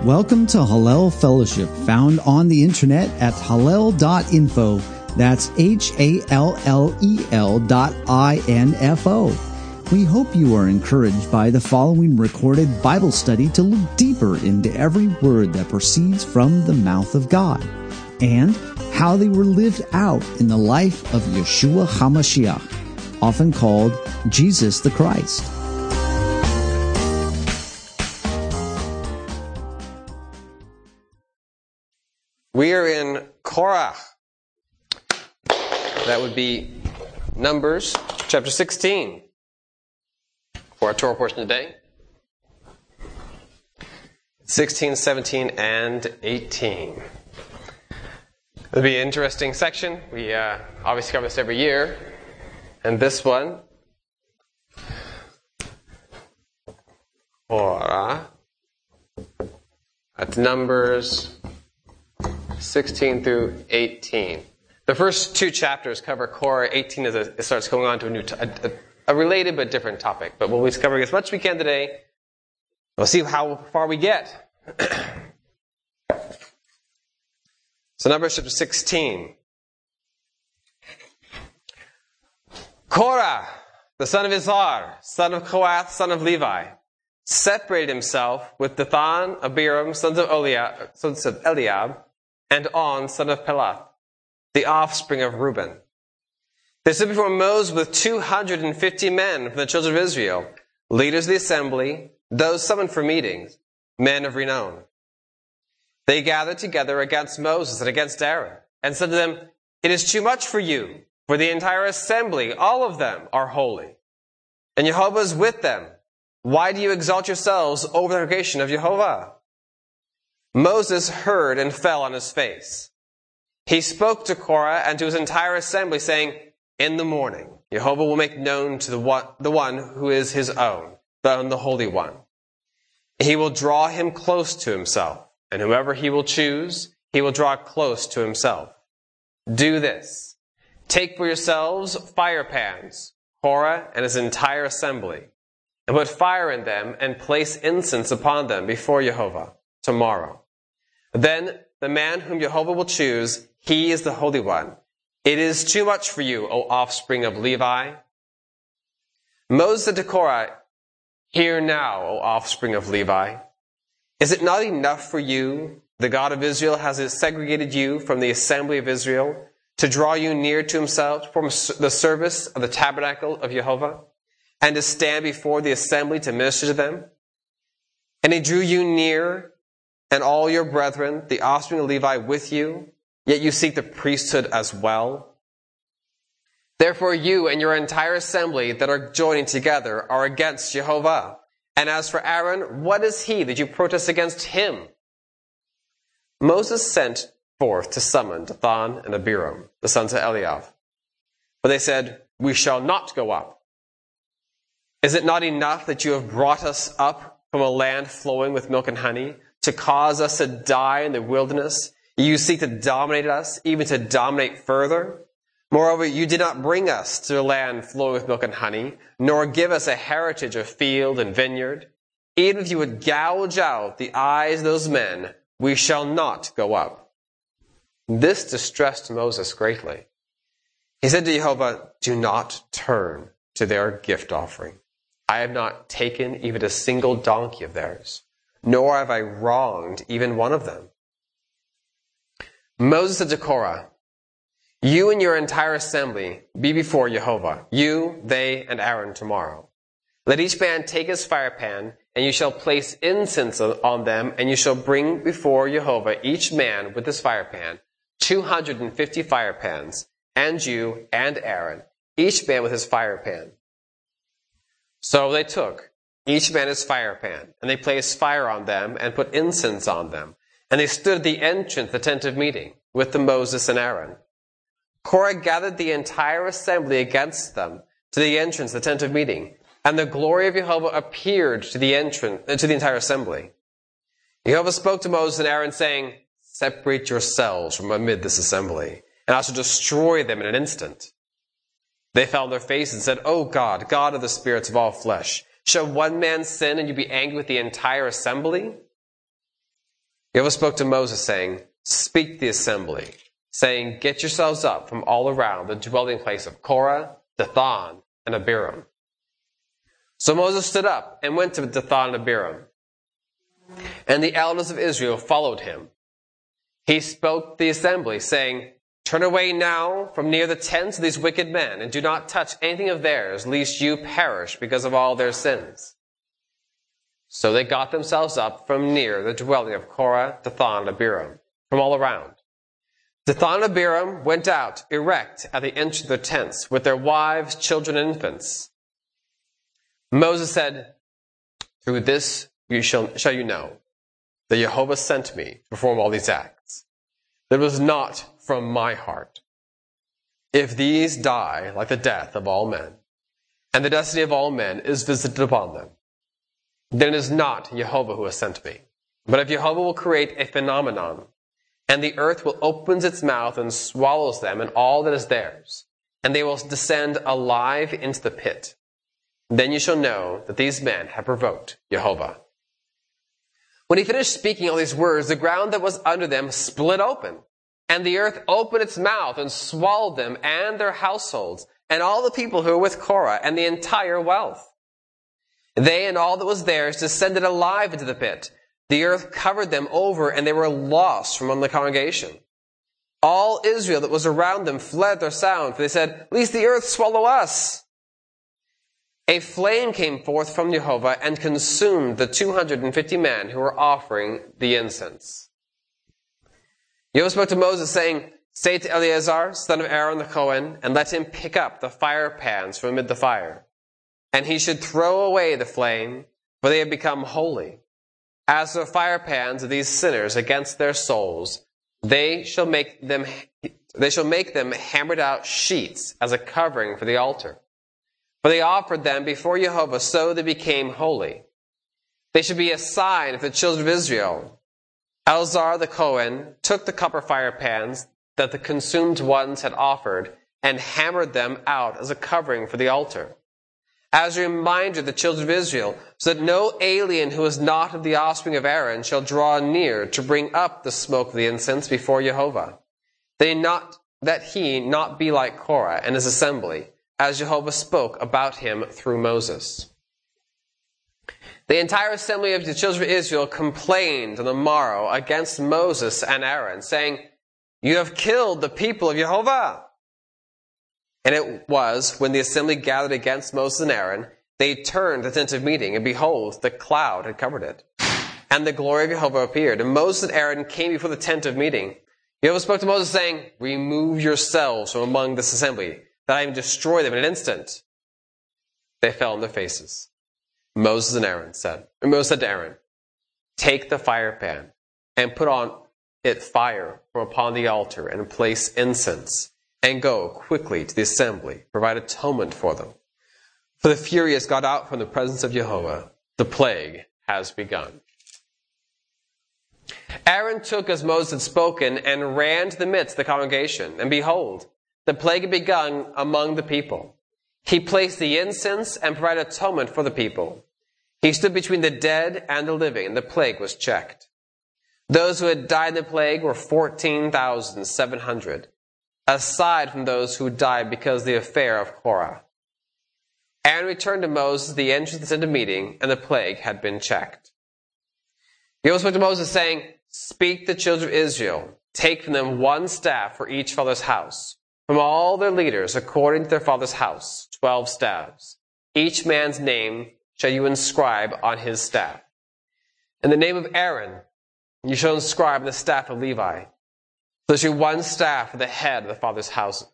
Welcome to Hallel Fellowship, found on the internet at hallel.info. That's HALLEL.info. We hope you are encouraged by the following recorded Bible study to look deeper into every word that proceeds from the mouth of God, and how they were lived out in the life of Yeshua HaMashiach, often called Jesus the Christ. We are in Korah. That would be Numbers chapter 16 for our Torah portion today. 16, 17, and 18. It'll be an interesting section. We obviously cover this every year. And this one, Korah, at Numbers 16 through 18. The first two chapters cover Korah. 18 it starts going on to a related but different topic. But we'll be covering as much as we can today. We'll see how far we get. So Numbers chapter 16. Korah, the son of Izhar, son of Kohath, son of Levi, separated himself with Dathan, Abiram, sons of Eliab, and On, son of Pelath, the offspring of Reuben. They stood before Moses with 250 men from the children of Israel, leaders of the assembly, those summoned for meetings, men of renown. They gathered together against Moses and against Aaron, and said to them, "It is too much for you, for the entire assembly, all of them, are holy. And Jehovah is with them. Why do you exalt yourselves over the congregation of Jehovah?" Moses heard and fell on his face. He spoke to Korah and to his entire assembly, saying, "In the morning, Jehovah will make known to the one who is his own, the Holy One. He will draw him close to himself, and whoever he will choose, he will draw close to himself. Do this. Take for yourselves fire pans, Korah and his entire assembly, and put fire in them and place incense upon them before Jehovah tomorrow. Then the man whom Jehovah will choose, he is the Holy One. It is too much for you, O offspring of Levi." Moses said to Korah, "Hear now, O offspring of Levi. Is it not enough for you, the God of Israel has segregated you from the assembly of Israel, to draw you near to himself, to perform the service of the tabernacle of Jehovah, and to stand before the assembly to minister to them? And he drew you near, and all your brethren, the offspring of Levi, with you, yet you seek the priesthood as well. Therefore you and your entire assembly that are joining together are against Jehovah. And as for Aaron, what is he that you protest against him?" Moses sent forth to summon Dathan and Abiram, the sons of Eliab. But they said, "We shall not go up. Is it not enough that you have brought us up from a land flowing with milk and honey, to cause us to die in the wilderness? You seek to dominate us, even to dominate further. Moreover, you did not bring us to a land flowing with milk and honey, nor give us a heritage of field and vineyard. Even if you would gouge out the eyes of those men, we shall not go up." This distressed Moses greatly. He said to Jehovah, "Do not turn to their gift offering. I have not taken even a single donkey of theirs, nor have I wronged even one of them." Moses said to Korah, "You and your entire assembly be before Jehovah, you, they, and Aaron tomorrow. Let each man take his fire pan, and you shall place incense on them, and you shall bring before Jehovah each man with his fire pan, 250 fire pans, and you and Aaron, each man with his fire pan." So they took each man his fire pan, and they placed fire on them and put incense on them. And they stood at the entrance of the tent of meeting with Moses and Aaron. Korah gathered the entire assembly against them to the entrance of the tent of meeting, and the glory of Jehovah appeared to the entire assembly. Jehovah spoke to Moses and Aaron, saying, "Separate yourselves from amid this assembly, and I shall destroy them in an instant." They fell on their faces and said, "O God, God of the spirits of all flesh, shall one man sin and you be angry with the entire assembly?" Jehovah spoke to Moses, saying, "Speak to the assembly, saying, get yourselves up from all around the dwelling place of Korah, Dathan, and Abiram." So Moses stood up and went to Dathan and Abiram, and the elders of Israel followed him. He spoke to the assembly, saying, "Turn away now from near the tents of these wicked men, and do not touch anything of theirs, lest you perish because of all their sins." So they got themselves up from near the dwelling of Korah, Dathan, and Abiram, from all around. Dathan and Abiram went out erect at the entrance of their tents, with their wives, children, and infants. Moses said, "Through this shall you know that Jehovah sent me to perform all these acts. That it was not from my heart. If these die like the death of all men, and the destiny of all men is visited upon them, then it is not Jehovah who has sent me. But if Jehovah will create a phenomenon, and the earth will open its mouth and swallows them and all that is theirs, and they will descend alive into the pit, then you shall know that these men have provoked Jehovah." When he finished speaking all these words, the ground that was under them split open, and the earth opened its mouth and swallowed them and their households, and all the people who were with Korah, and the entire wealth. They and all that was theirs descended alive into the pit. The earth covered them over, and they were lost from among the congregation. All Israel that was around them fled their sound, for they said, "Lest the earth swallow us." A flame came forth from Jehovah and consumed the 250 men who were offering the incense. Jehovah spoke to Moses, saying, "Say to Eleazar, son of Aaron the Cohen, and let him pick up the fire pans from amid the fire. And he should throw away the flame, for they have become holy. As for the fire pans of these sinners against their souls, they shall make them hammered out sheets as a covering for the altar. For they offered them before Jehovah, so they became holy. They should be a sign of the children of Israel." Eleazar the Cohen took the copper fire pans that the consumed ones had offered and hammered them out as a covering for the altar, as a reminder of the children of Israel, so that no alien who is not of the offspring of Aaron shall draw near to bring up the smoke of the incense before Jehovah. That he not be like Korah and his assembly, as Jehovah spoke about him through Moses. The entire assembly of the children of Israel complained on the morrow against Moses and Aaron, saying, "You have killed the people of Jehovah." And it was, when the assembly gathered against Moses and Aaron, they turned the tent of meeting, and behold, the cloud had covered it. And the glory of Jehovah appeared. And Moses and Aaron came before the tent of meeting. Jehovah spoke to Moses, saying, "Remove yourselves from among this assembly, that I may destroy them in an instant." They fell on their faces. Moses said to Aaron, "Take the fire pan, and put on it fire from upon the altar, and place incense, and go quickly to the assembly, provide atonement for them. For the fury has gone out from the presence of Jehovah. The plague has begun." Aaron took as Moses had spoken, and ran to the midst of the congregation. And behold, the plague had begun among the people. He placed the incense and provided atonement for the people. He stood between the dead and the living, and the plague was checked. Those who had died in the plague were 14,700, aside from those who died because of the affair of Korah. Aaron returned to Moses at the entrance of the tent of meeting, and the plague had been checked. Jehovah spoke to Moses, saying, "Speak to the children of Israel. Take from them one staff for each father's house. From all their leaders, according to their father's house, 12 staffs. Each man's name shall you inscribe on his staff. In the name of Aaron, you shall inscribe on the staff of Levi. So there shall be one staff for the head of the father's house.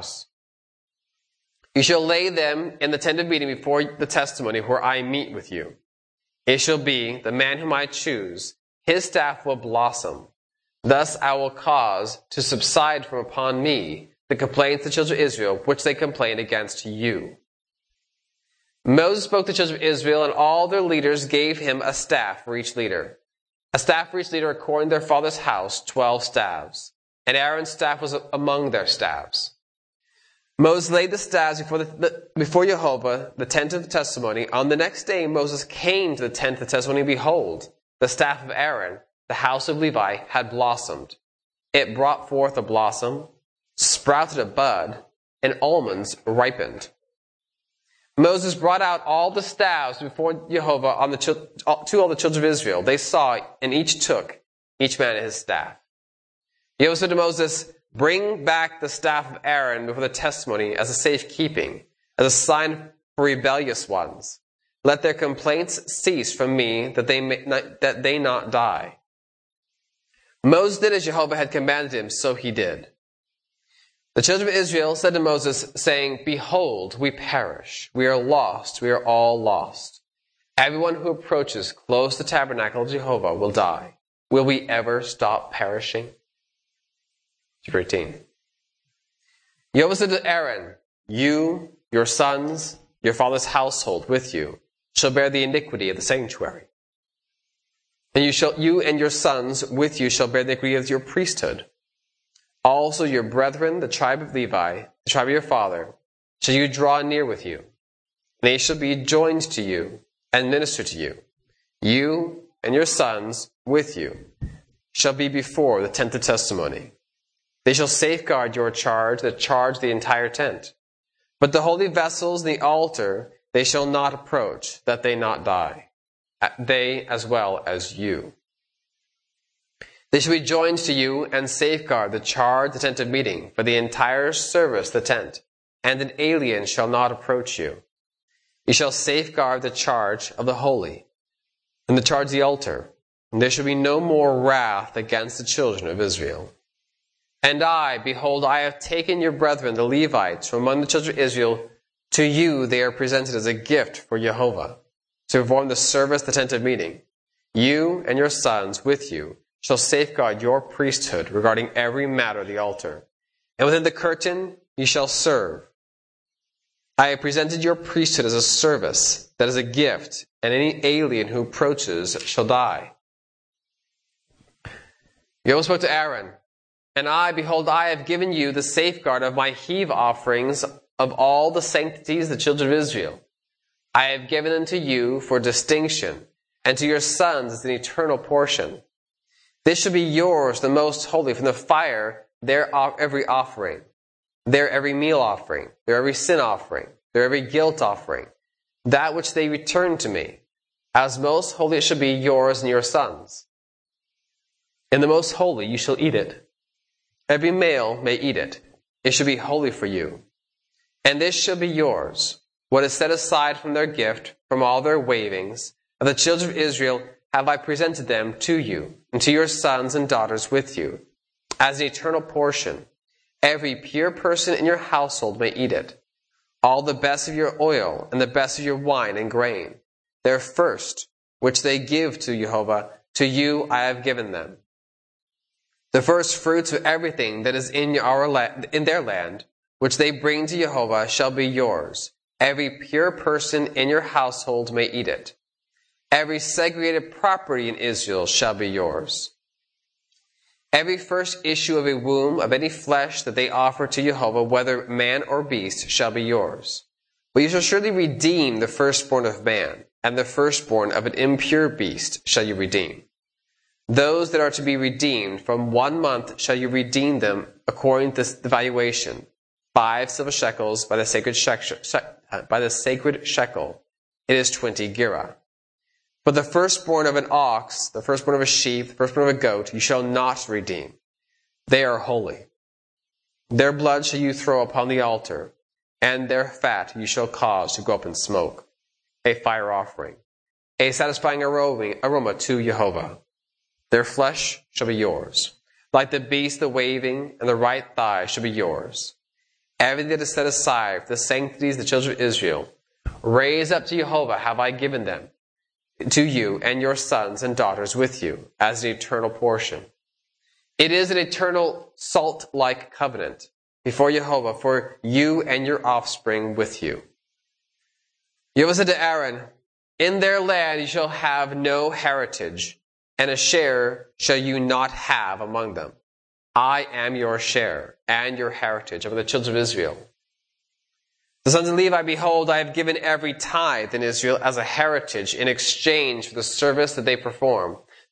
You shall lay them in the tent of meeting before the testimony where I meet with you. It shall be the man whom I choose, his staff will blossom. Thus I will cause to subside from upon me the complaints of the children of Israel, which they complain against you." Moses spoke to the children of Israel, and all their leaders gave him a staff for each leader. A staff for each leader according to their father's house, 12 staffs. And Aaron's staff was among their staffs. Moses laid the staffs before Jehovah, the tent of testimony. On the next day Moses came to the tent of testimony, and behold, the staff of Aaron, the house of Levi, had blossomed. It brought forth a blossom, sprouted a bud, and almonds ripened. Moses brought out all the staffs before Jehovah to all the children of Israel. They saw, and each took, each man his staff. Jehovah said to Moses, "Bring back the staff of Aaron before the testimony as a safekeeping, as a sign for rebellious ones. Let their complaints cease from me, that they not die." Moses did as Jehovah had commanded him, so he did. The children of Israel said to Moses, saying, "Behold, we perish. We are lost. We are all lost. Everyone who approaches close to the tabernacle of Jehovah will die. Will we ever stop perishing?" Chapter 18. Jehovah said to Aaron, "You, your sons, your father's household with you, shall bear the iniquity of the sanctuary. And you and your sons with you shall bear the iniquity of your priesthood. Also your brethren, the tribe of Levi, the tribe of your father, shall you draw near with you. And they shall be joined to you and minister to you. You and your sons with you shall be before the tent of testimony. They shall safeguard your charge that charge the entire tent. But the holy vessels and the altar they shall not approach, that they not die, they as well as you. They shall be joined to you and safeguard the charge, the tent of meeting, for the entire service, the tent, and an alien shall not approach you. You shall safeguard the charge of the holy, and the charge of the altar, and there shall be no more wrath against the children of Israel. And I, behold, I have taken your brethren, the Levites, from among the children of Israel. To you they are presented as a gift for Jehovah, to perform the service, the tent of meeting. You and your sons with you shall safeguard your priesthood regarding every matter of the altar. And within the curtain you shall serve. I have presented your priesthood as a service, that is a gift, and any alien who approaches shall die." Jehovah spoke to Aaron, "And I, behold, I have given you the safeguard of my heave offerings of all the sanctities of the children of Israel. I have given unto you for distinction, and to your sons as an eternal portion. This shall be yours, the most holy, from the fire, their every offering, their every meal offering, their every sin offering, their every guilt offering, that which they return to me. As most holy it shall be yours and your sons. In the most holy you shall eat it. Every male may eat it. It shall be holy for you. And this shall be yours, what is set aside from their gift, from all their wavings, of the children of Israel have I presented them to you, and to your sons and daughters with you, as an eternal portion. Every pure person in your household may eat it. All the best of your oil, and the best of your wine and grain, their first, which they give to Jehovah, to you I have given them. The first fruits of everything that is in their land, which they bring to Jehovah, shall be yours. Every pure person in your household may eat it. Every segregated property in Israel shall be yours. Every first issue of a womb of any flesh that they offer to Jehovah, whether man or beast, shall be yours. But you shall surely redeem the firstborn of man, and the firstborn of an impure beast shall you redeem. Those that are to be redeemed from 1 month shall you redeem them according to the valuation, 5 silver shekels by the sacred shekel. It is 20 gerah. But the firstborn of an ox, the firstborn of a sheep, the firstborn of a goat, you shall not redeem. They are holy. Their blood shall you throw upon the altar, and their fat you shall cause to go up in smoke, a fire offering, a satisfying aroma to Jehovah. Their flesh shall be yours. Like the beast, the waving, and the right thigh shall be yours. Everything that is set aside for the sanctities of the children of Israel, raise up to Jehovah have I given them, to you and your sons and daughters with you, as an eternal portion. It is an eternal salt-like covenant before Jehovah for you and your offspring with you. Jehovah said to Aaron, in their land you shall have no heritage, and a share shall you not have among them. I am your share and your heritage among the children of Israel. The sons of Levi, behold, I have given every tithe in Israel as a heritage in exchange for the service that they perform,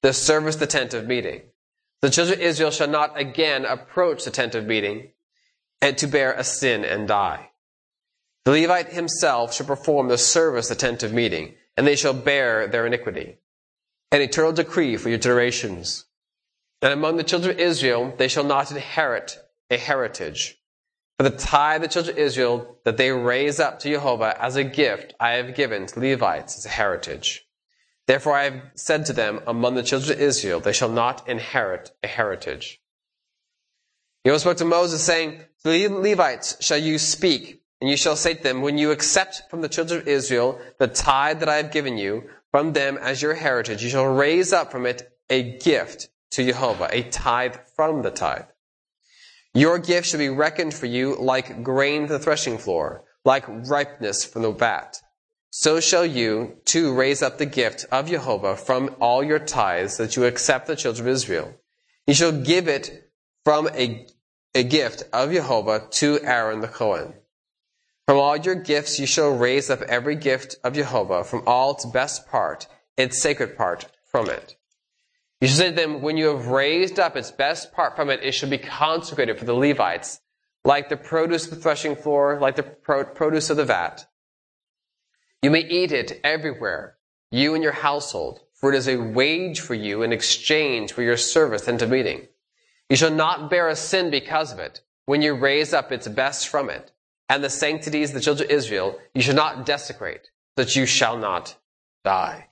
the service, the tent of meeting. The children of Israel shall not again approach the tent of meeting and to bear a sin and die. The Levite himself shall perform the service, the tent of meeting, and they shall bear their iniquity. An eternal decree for your generations. And among the children of Israel they shall not inherit a heritage. For the tithe of the children of Israel that they raise up to Jehovah as a gift I have given to Levites as a heritage. Therefore I have said to them, among the children of Israel they shall not inherit a heritage. Jehovah spoke to Moses, saying, to the Levites shall you speak, and you shall say to them, when you accept from the children of Israel the tithe that I have given you from them as your heritage, you shall raise up from it a gift to Jehovah, a tithe from the tithe. Your gift shall be reckoned for you like grain from the threshing floor, like ripeness from the vat. So shall you too raise up the gift of Jehovah from all your tithes that you accept the children of Israel. You shall give it from a gift of Jehovah to Aaron the Cohen. From all your gifts you shall raise up every gift of Jehovah from all its best part, its sacred part from it. You shall say to them, when you have raised up its best part from it, it shall be consecrated for the Levites, like the produce of the threshing floor, like the produce of the vat. You may eat it everywhere, you and your household, for it is a wage for you in exchange for your service unto meeting. You shall not bear a sin because of it, when you raise up its best from it. And the sanctities of the children of Israel you shall not desecrate, that you shall not die.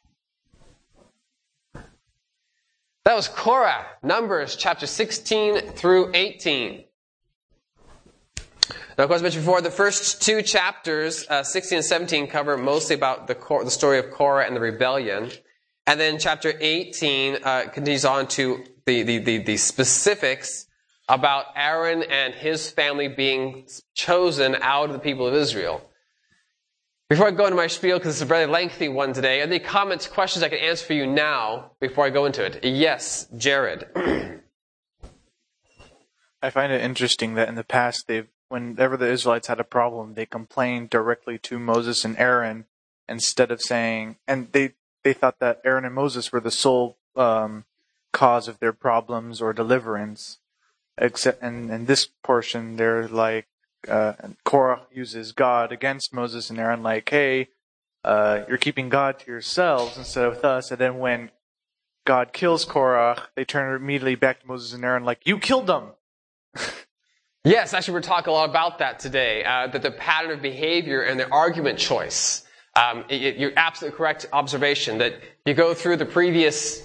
That was Korah, Numbers chapter 16 through 18. Now, of course, I mentioned before, the first two chapters, 16 and 17, cover mostly about the story of Korah and the rebellion. And then chapter 18 continues on to the specifics about Aaron and his family being chosen out of the people of Israel. Before I go into my spiel, because it's a very lengthy one today, are there any comments, questions I can answer for you now before I go into it? Yes, Jared. I find it interesting that in the past, whenever the Israelites had a problem, they complained directly to Moses and Aaron instead of saying, and they thought that Aaron and Moses were the sole cause of their problems or deliverance. Except, and in this portion, they're like, Korah uses God against Moses and Aaron, like, hey, you're keeping God to yourselves instead of with us. And then when God kills Korah, they turn immediately back to Moses and Aaron, like, you killed them. Yes, actually, we're talking a lot about that today, that the pattern of behavior and the argument choice. You're absolutely correct observation that you go through the previous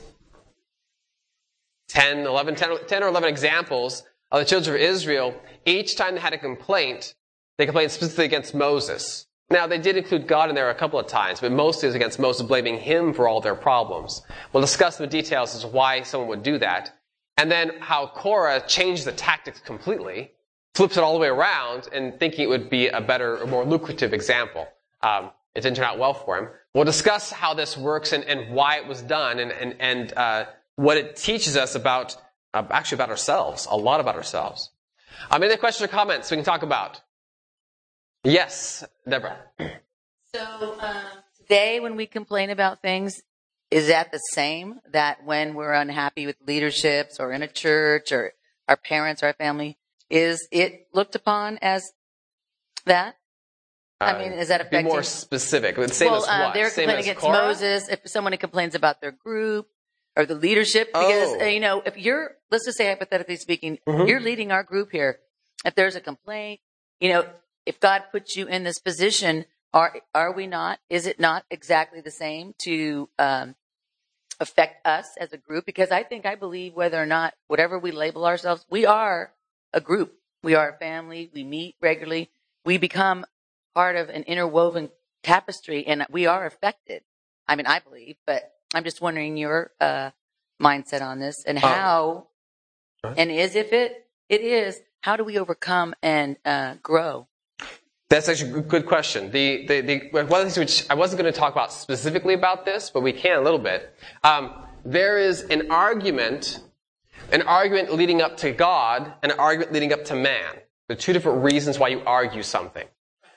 10 or 11 examples of the children of Israel. Each time they had a complaint, they complained specifically against Moses. Now, they did include God in there a couple of times, but mostly it was against Moses, blaming him for all their problems. We'll discuss the details as to why someone would do that. And then how Korah changed the tactics completely, flips it all the way around, and thinking it would be a better, or more lucrative example. It didn't turn out well for him. We'll discuss how this works and why it was done and what it teaches us about ourselves, a lot about ourselves. Any other questions or comments we can talk about? Yes, Deborah. So today when we complain about things, is that the same that when we're unhappy with leaderships or in a church or our parents or our family, is it looked upon as that? Is that affecting? Be more specific. Same as what? They're complaining against Korah? Moses. If someone complains about their group or the leadership, because, if you're, let's just say hypothetically speaking, you're leading our group here. If there's a complaint, if God puts you in this position, are we not? Is it not exactly the same to affect us as a group? Because I believe whether or not, whatever we label ourselves, we are a group. We are a family. We meet regularly. We become part of an interwoven tapestry, and we are affected. I believe, but I'm just wondering your mindset on this and how, and if it is, how do we overcome and grow? That's actually a good question. One of the things which I wasn't going to talk about specifically about this, but we can a little bit. There is an argument leading up to God and an argument leading up to man. There are two different reasons why you argue something.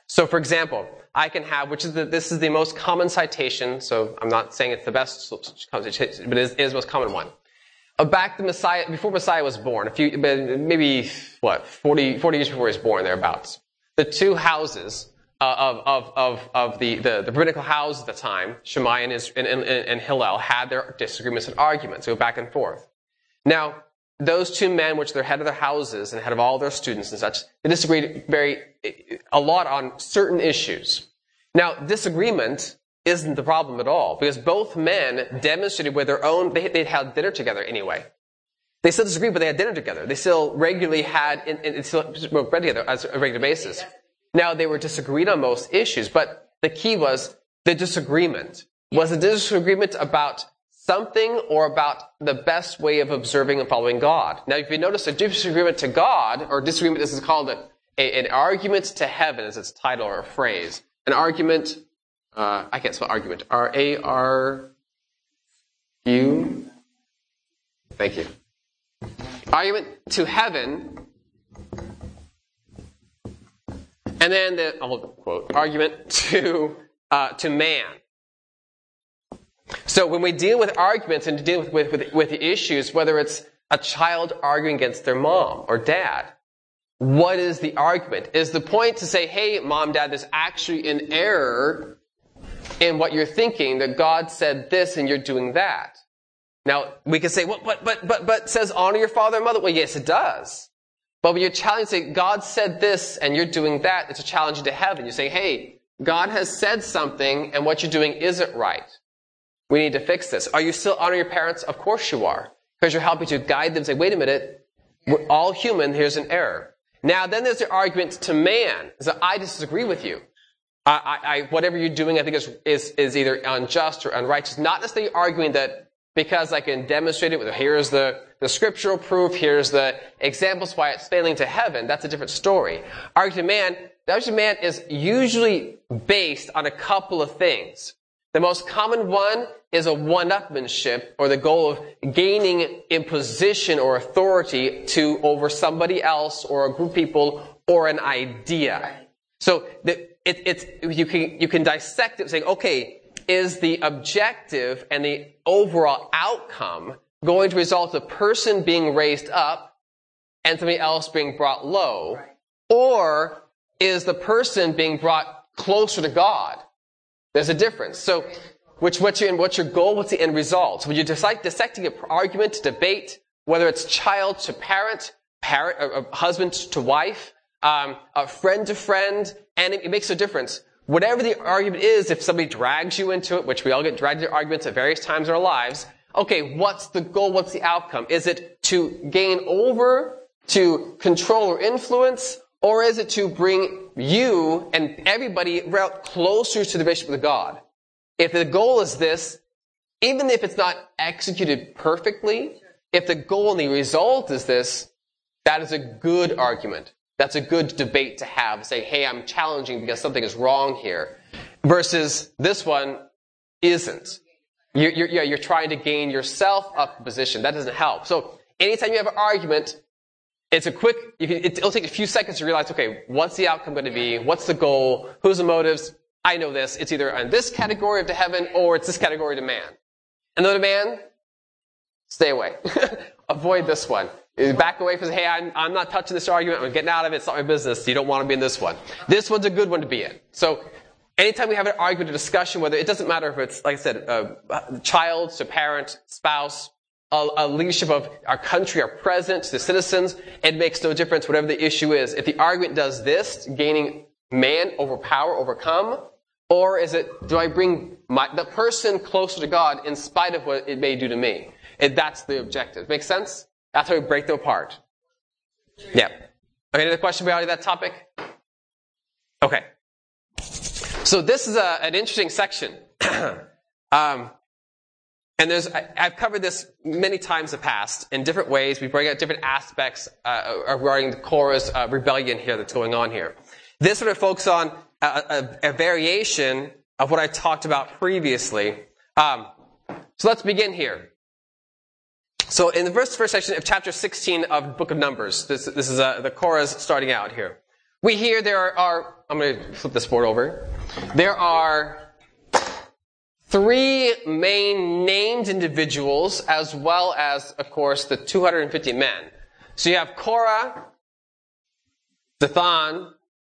So, for example, I can have, this is the most common citation, so I'm not saying it's the best citation, but it is the most common one. Back to Messiah, before Messiah was born, maybe 40 years before he was born, thereabouts. The two houses of the rabbinical houses at the time, Shammai and Hillel, had their disagreements and arguments. They go back and forth. Now, those two men, which they're head of their houses and head of all their students and such, they disagreed a lot on certain issues. Now, disagreement isn't the problem at all, because both men demonstrated with their own, they'd had dinner together anyway. They still disagreed, but they had dinner together. They still regularly smoked bread together as a regular basis. Now, they were disagreed on most issues, but the key was the disagreement. Was the disagreement about something or about the best way of observing and following God? Now, if you notice, a disagreement to God, or disagreement, this is called an argument to heaven, as its title or a phrase. An argument, I can't spell argument, R-A-R-U. Thank you. Argument to heaven. And then I'll quote, argument to man. So when we deal with arguments and deal with the issues, whether it's a child arguing against their mom or dad, what is the argument? Is the point to say, hey, mom, dad, there's actually an error in what you're thinking, that God said this and you're doing that? Now, we can say, but says honor your father and mother. Well, yes, it does. But when you're challenging, God said this and you're doing that, it's a challenge to heaven. You say, hey, God has said something and what you're doing isn't right. We need to fix this. Are you still honoring your parents? Of course you are. Because you're helping to guide them and say, wait a minute, we're all human, here's an error. Now, then there's the argument to man. Is that I disagree with you. Whatever you're doing, I think is either unjust or unrighteous. Not necessarily arguing that because I can demonstrate it with, here's the scriptural proof, here's the examples why it's failing to heaven. That's a different story. Argument to man is usually based on a couple of things. The most common one is a one-upmanship, or the goal of gaining imposition or authority over somebody else or a group of people or an idea. So you can dissect it saying, okay, is the objective and the overall outcome going to result in a person being raised up and somebody else being brought low? Or is the person being brought closer to God? There's a difference. So, what's your goal? What's the end result? So when you're dissecting an argument, debate, whether it's child to parent, husband to wife, friend to friend, and it makes a difference. Whatever the argument is, if somebody drags you into it, which we all get dragged into arguments at various times in our lives, okay, what's the goal? What's the outcome? Is it to gain over, to control or influence, or is it to bring you and everybody closer to the relationship with God? If the goal is this, even if it's not executed perfectly, if the goal and the result is this, that is a good argument. That's a good debate to have. Say, hey, I'm challenging because something is wrong here. Versus this one isn't. You're trying to gain yourself up position. That doesn't help. So anytime you have an argument, it'll take a few seconds to realize, okay, what's the outcome going to be? What's the goal? Who's the motives? I know this. It's either in this category of to heaven or it's this category to man. Another man, stay away. Avoid this one. Back away from, hey, I'm not touching this argument. I'm getting out of it. It's not my business. You don't want to be in this one. This one's a good one to be in. So anytime we have an argument or discussion, whether it doesn't matter if it's, like I said, child to parent, spouse, a leadership of our country, our president, the citizens, it makes no difference whatever the issue is. If the argument does this, gaining man over power, overcome, or is it, do I bring the person closer to God in spite of what it may do to me? That's the objective. Make sense? That's how we break them apart. Yeah. Okay, another question about that topic? Okay. So this is an interesting section. And I've covered this many times in the past in different ways. We bring out different aspects regarding the Korah's rebellion here that's going on here. This sort of focuses on a variation of what I talked about previously. So let's begin here. So in the first section of chapter 16 of the book of Numbers, this is the Korah's starting out here. We hear there are, I'm going to flip this board over. There are 3 main named individuals, as well as, of course, the 250 men. So you have Korah, Dathan,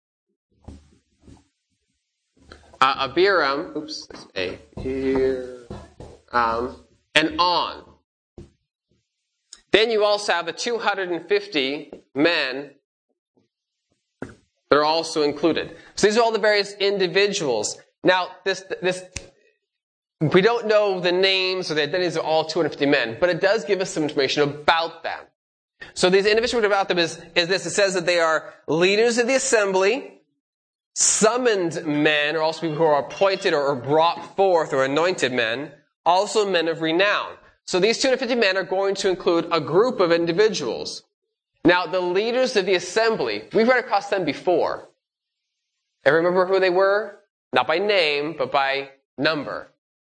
Abiram, oops, there's A here, and On. Then you also have the 250 men that are also included. So these are all the various individuals. Now, this we don't know the names or the identities of all 250 men, but it does give us some information about them. So these individuals about them is this. It says that they are leaders of the assembly, summoned men, or also people who are appointed or brought forth or anointed men, also men of renown. So these 250 men are going to include a group of individuals. Now, the leaders of the assembly, we've run across them before. And remember who they were? Not by name, but by number.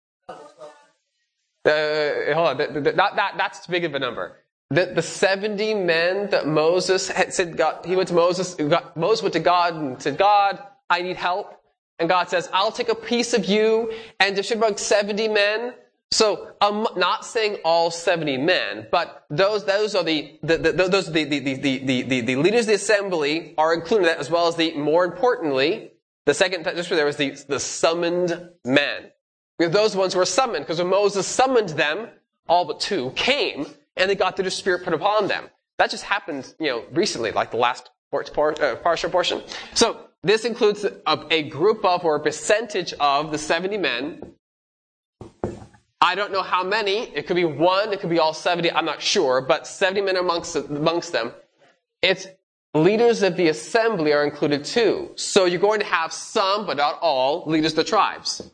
Hold on, that's too big of a number. The 70 men that Moses had said, Moses went to God and said, God, I need help. And God says, I'll take a piece of you and distribute among 70 men. So I'm not saying all 70 men, but those are the leaders of the assembly are included, as well as more importantly, the second just there was the summoned men. We have those ones who were summoned, because when Moses summoned them, all but 2 came, and they got the Spirit put upon them. That just happened, recently, like the last partial portion. So this includes a group of, or a percentage of, the 70 men. I don't know how many. It could be 1, it could be all 70, I'm not sure, but 70 men amongst them. It's leaders of the assembly are included too. So you're going to have some, but not all, leaders of the tribes.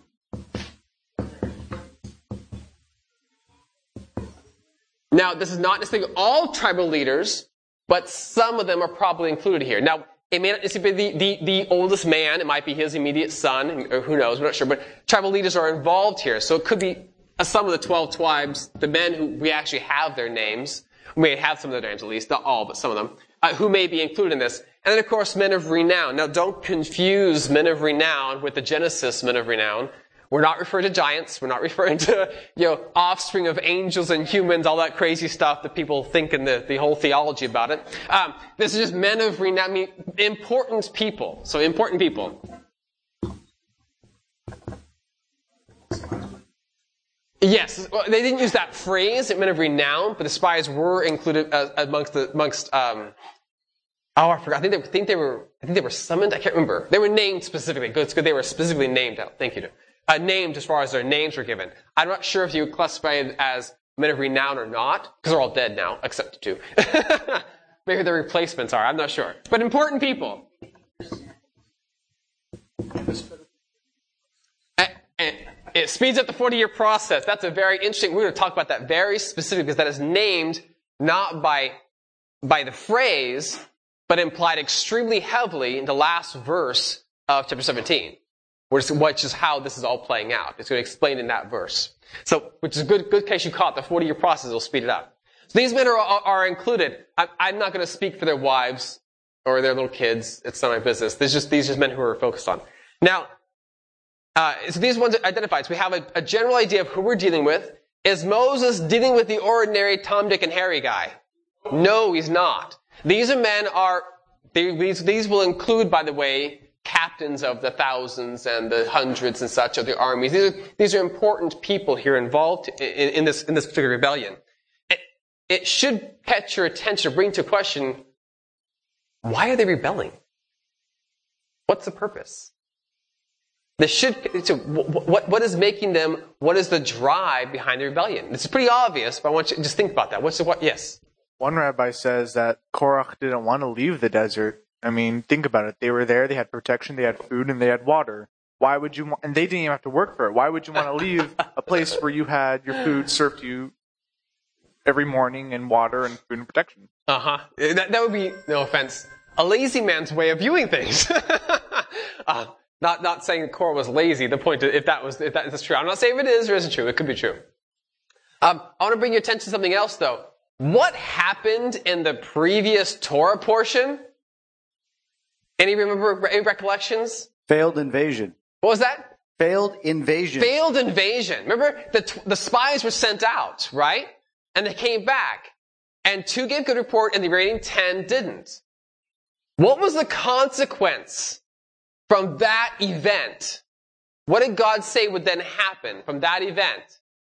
Now, this is not necessarily all tribal leaders, but some of them are probably included here. Now, it may not necessarily be the oldest man. It might be his immediate son, or who knows, we're not sure. But tribal leaders are involved here. So it could be some of the 12 tribes, the men who we actually have their names, we may have some of their names at least, not all, but some of them, who may be included in this. And then, of course, men of renown. Now, don't confuse men of renown with the Genesis men of renown. We're not referring to giants. We're not referring to, offspring of angels and humans, all that crazy stuff that people think in the whole theology about it. This is just men of renown, important people. So important people. Yes, well, they didn't use that phrase, men of renown, but the spies were included amongst. I forgot. I think they were summoned. I can't remember. They were named specifically. Good. They were specifically named out. Thank you. Named as far as their names were given. I'm not sure if you would classify it as men of renown or not, because they're all dead now, except 2. Maybe the replacements are. I'm not sure. But important people. It speeds up the 40-year process. That's a very interesting. We're going to talk about that very specifically, because that is named not by the phrase, but implied extremely heavily in the last verse of chapter 17. Which is how this is all playing out. It's going to explain in that verse. So, which is a good case you caught. The 40-year process will speed it up. So these men are included. I'm not going to speak for their wives or their little kids. It's not my business. These are just men who are focused on. Now, so these ones are identified. So we have a general idea of who we're dealing with. Is Moses dealing with the ordinary Tom, Dick, and Harry guy? No, he's not. These will include, by the way, captains of the thousands and the hundreds and such of the armies. These are important people here involved in this particular rebellion. It should catch your attention, bring to question, why are they rebelling? What's the purpose? What is making them, what is the drive behind the rebellion? It's pretty obvious, but I want you to just think about that. Yes? One rabbi says that Korach didn't want to leave the desert. I mean, think about it. They were there, they had protection, they had food, and they had water. Why would you want, and they didn't even have to work for it. Why would you want to leave a place where you had your food served to you every morning, and water and food and protection? That would be, no offense, a lazy man's way of viewing things. Not saying that Korah was lazy. The point is, if that's true. I'm not saying if it is or isn't true. It could be true. I want to bring your attention to something else, though. What happened in the previous Torah portion Any recollections? Failed invasion. What was that? Failed invasion. Failed invasion. Remember, the spies were sent out, right? And they came back. And 2 gave good report and the remaining 10 didn't. What was the consequence from that event? What did God say would then happen from that event?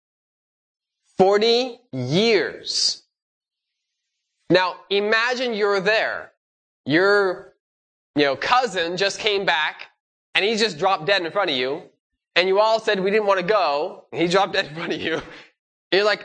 40 years. Now, imagine you're there. Your, cousin just came back and he just dropped dead in front of you. And you all said, we didn't want to go. And he dropped dead in front of you. And you're like,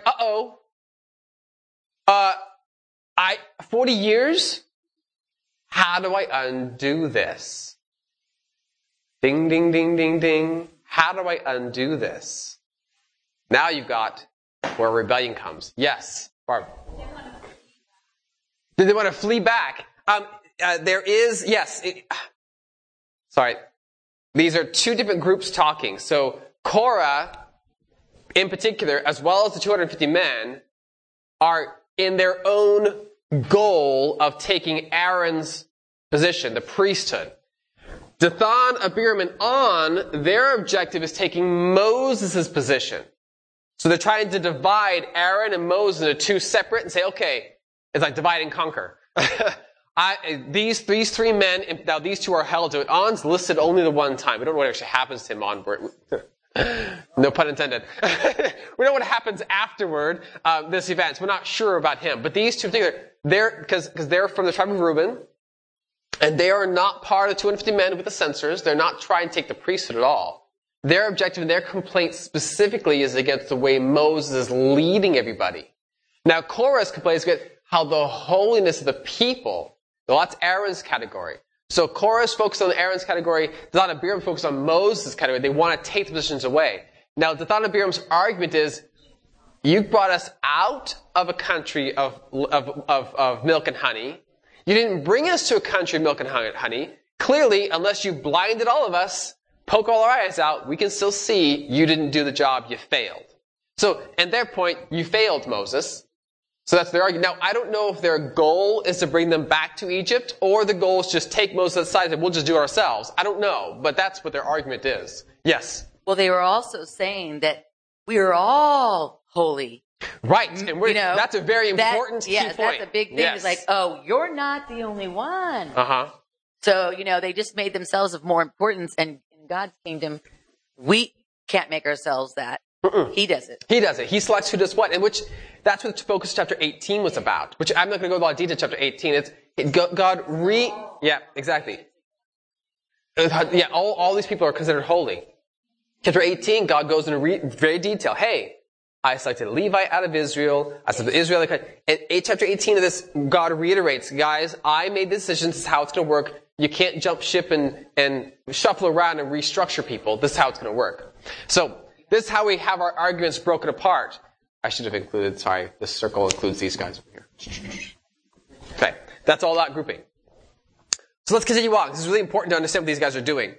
40 years? How do I undo this? Ding, ding, ding, ding, ding. How do I undo this? Now you've got where rebellion comes. Yes, Barb. Did they want to flee back? Sorry. These are 2 different groups talking. So Korah, in particular, as well as the 250 men, are in their own goal of taking Aaron's position, the priesthood. Dathan, Abiram, and On, their objective is taking Moses' position. So they're trying to divide Aaron and Moses into 2 separate and say, okay, it's like divide and conquer. These 3 men, now these 2 are held to it. On's listed only the one time. We don't know what actually happens to him on. No pun intended. We know what happens afterward, this event. So we're not sure about him. But these 2 in particular, because they're from the tribe of Reuben, and they are not part of the 250 men with the censers. They're not trying to take the priesthood at all. Their objective and their complaint specifically is against the way Moses is leading everybody. Now, Korah's complaint is against how the holiness of the people, well, that's Aaron's category. So Korah's focused on Aaron's category, Dathan and Abiram focused on Moses' category. They want to take the positions away. Now, Dathan and Abiram's argument is, you brought us out of a country of milk and honey. You didn't bring us to a country of milk and honey. Clearly, unless you blinded all of us, poke all our eyes out, we can still see you didn't do the job, you failed. So, at their point, you failed, Moses. So that's their argument. Now, I don't know if their goal is to bring them back to Egypt, or the goal is just take Moses aside and we'll just do it ourselves. I don't know, but that's what their argument is. Yes? Well, they were also saying that we are all holy. Right, and that's a very important key point. That's a big thing. Yes. It's like, oh, you're not the only one. Uh-huh. So, they just made themselves of more importance, and in God's kingdom, we can't make ourselves that. He does it. He does it. He selects who does what, and that's what the focus of chapter 18 was about, which I'm not going to go into a lot of detail. Chapter 18, yeah, exactly. Yeah, all these people are considered holy. Chapter 18, God goes into very detail. Hey, I selected a Levite out of Israel. I selected Israel. In chapter 18 of this, God reiterates, guys, I made the decision. This is how it's going to work. You can't jump ship and shuffle around and restructure people. This is how it's going to work. So, this is how we have our arguments broken apart. I should have included, this circle includes these guys over here. Okay, that's all that grouping. So let's continue on. This is really important to understand what these guys are doing.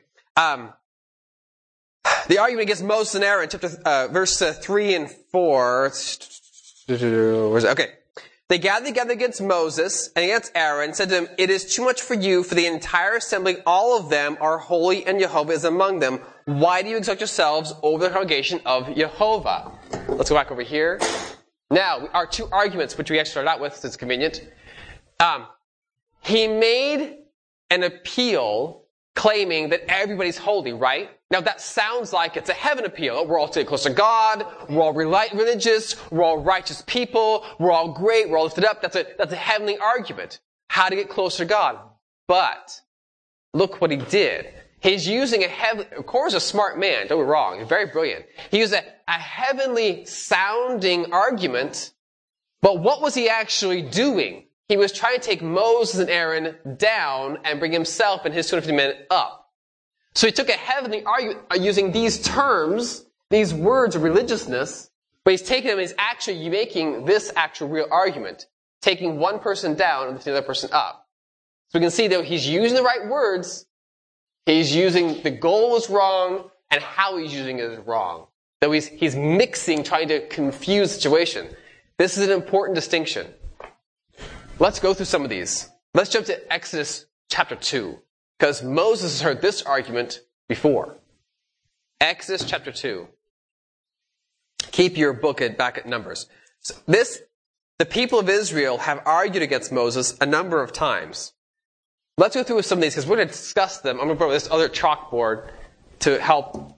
The argument against Moses and Aaron, verse 3 and 4. Okay. They gathered together against Moses and against Aaron and said to him, it is too much for you, for the entire assembly, all of them are holy and Jehovah is among them. Why do you exalt yourselves over the congregation of Jehovah? Let's go back over here. Now, our 2 arguments, which we actually started out with, since it's convenient. He made an appeal claiming that everybody's holy, right? Now that sounds like it's a heaven appeal. We're all staying close to God. We're all religious. We're all righteous people. We're all great. We're all lifted up. That's a heavenly argument. How to get closer to God. But look what he did. He's using Korah's a smart man. Don't get me wrong. He's very brilliant. He used a heavenly sounding argument. But what was he actually doing? He was trying to take Moses and Aaron down and bring himself and his 250 men up. So he took a heavenly argument using these terms, these words of religiousness, but he's taking them and he's actually making this actual real argument, taking one person down and lifting the other person up. So we can see that he's using the right words, he's using the goal is wrong, and how he's using it is wrong. That he's mixing, trying to confuse the situation. This is an important distinction. Let's go through some of these. Let's jump to Exodus chapter 2. because Moses has heard this argument before. Exodus chapter 2. Keep your book back at Numbers. So the people of Israel have argued against Moses a number of times. Let's go through some of these because we're going to discuss them. I'm going to bring this other chalkboard to help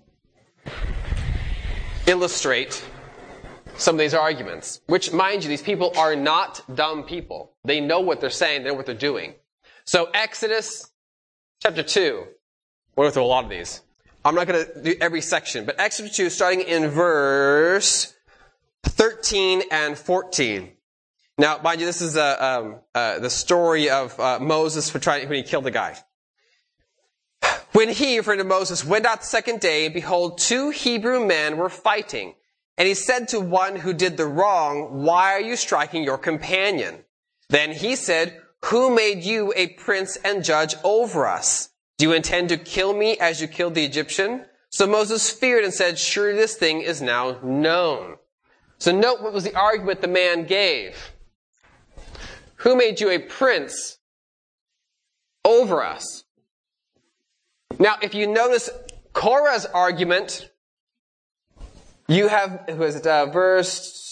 illustrate some of these arguments. Which, mind you, these people are not dumb people. They know what they're saying. They know what they're doing. So Exodus chapter 2. We'll go through a lot of these. I'm not going to do every section, but Exodus 2, starting in verse 13 and 14. Now, mind you, this is the story of Moses when he killed the guy. When he, referring to Moses, went out the second day, behold, 2 Hebrew men were fighting. And he said to one who did the wrong, "Why are you striking your companion?" Then he said, "Who made you a prince and judge over us? Do you intend to kill me as you killed the Egyptian?" So Moses feared and said, "Surely this thing is now known." So note what was the argument the man gave. Who made you a prince over us? Now, if you notice Korah's argument, you have, verse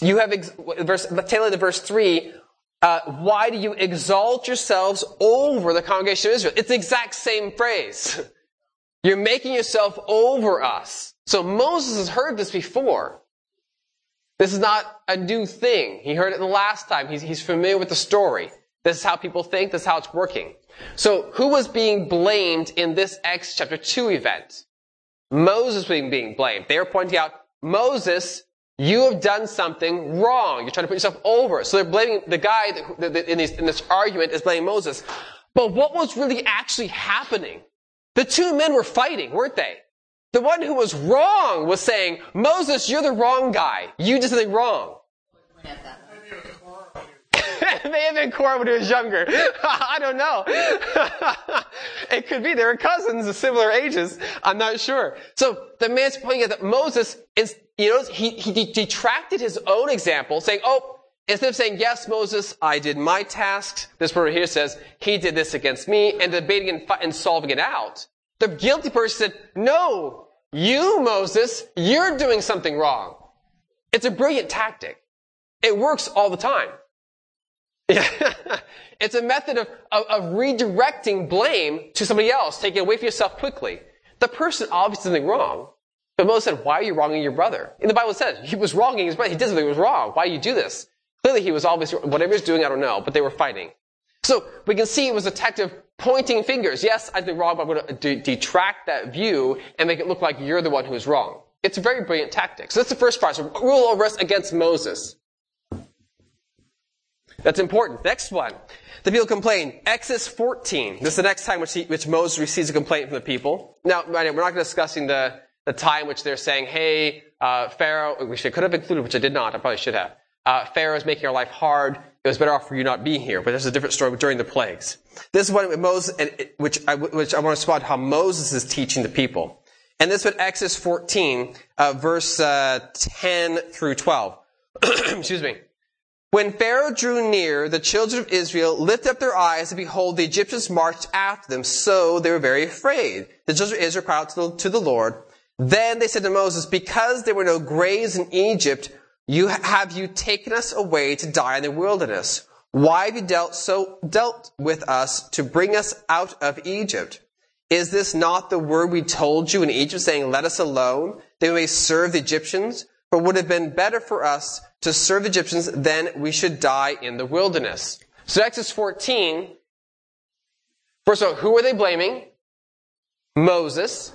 3, why do you exalt yourselves over the congregation of Israel? It's the exact same phrase. You're making yourself over us. So Moses has heard this before. This is not a new thing. He heard it the last time. He's familiar with the story. This is how people think. This is how it's working. So who was being blamed in this Exodus chapter 2 event? Moses was being blamed. They were pointing out, Moses, you have done something wrong. You're trying to put yourself over. So they're blaming the guy in this argument is blaming Moses. But what was really actually happening? The 2 men were fighting, weren't they? The one who was wrong was saying, "Moses, you're the wrong guy. You did something wrong." It may have been Korah when he was younger. I don't know. It could be. They were cousins of similar ages. I'm not sure. So the man's pointing out that Moses is, he detracted his own example, saying, instead of saying, "Yes, Moses, I did my tasks," this person here says, "He did this against me," and debating and solving it out. The guilty person said, "No, you, Moses, you're doing something wrong." It's a brilliant tactic. It works all the time. It's a method of redirecting blame to somebody else, taking it away from yourself quickly. The person obviously did something wrong. But Moses said, "Why are you wronging your brother?" And the Bible says he was wronging his brother. He did something that was wrong. Why do you do this? Clearly he was obviously, whatever he was doing, I don't know, but they were fighting. So we can see it was a detective pointing fingers. Yes, I did wrong, but I'm going to detract that view and make it look like you're the one who is wrong. It's a very brilliant tactic. So that's the first part. So rule over us against Moses. That's important. Next one. The people complain. Exodus 14. This is the next time which Moses receives a complaint from the people. Now, we're not discussing the time which they're saying, "Hey, Pharaoh," which I could have included, which I did not. I probably should have. "Pharaoh is making our life hard. It was better off for you not being here." But there's a different story during the plagues. This is one Moses, which I want to spot how Moses is teaching the people. And this is Exodus 14, verse 10 through 12. Excuse me. When Pharaoh drew near, the children of Israel lifted up their eyes, and behold, the Egyptians marched after them. So they were very afraid. The children of Israel cried out to the Lord. Then they said to Moses, "Because there were no graves in Egypt, have you taken us away to die in the wilderness? Why have you dealt with us to bring us out of Egypt? Is this not the word we told you in Egypt, saying, 'Let us alone, that we may serve the Egyptians'? For it would have been better for us to serve the Egyptians than we should die in the wilderness." So Exodus 14, first of all, who were they blaming? Moses.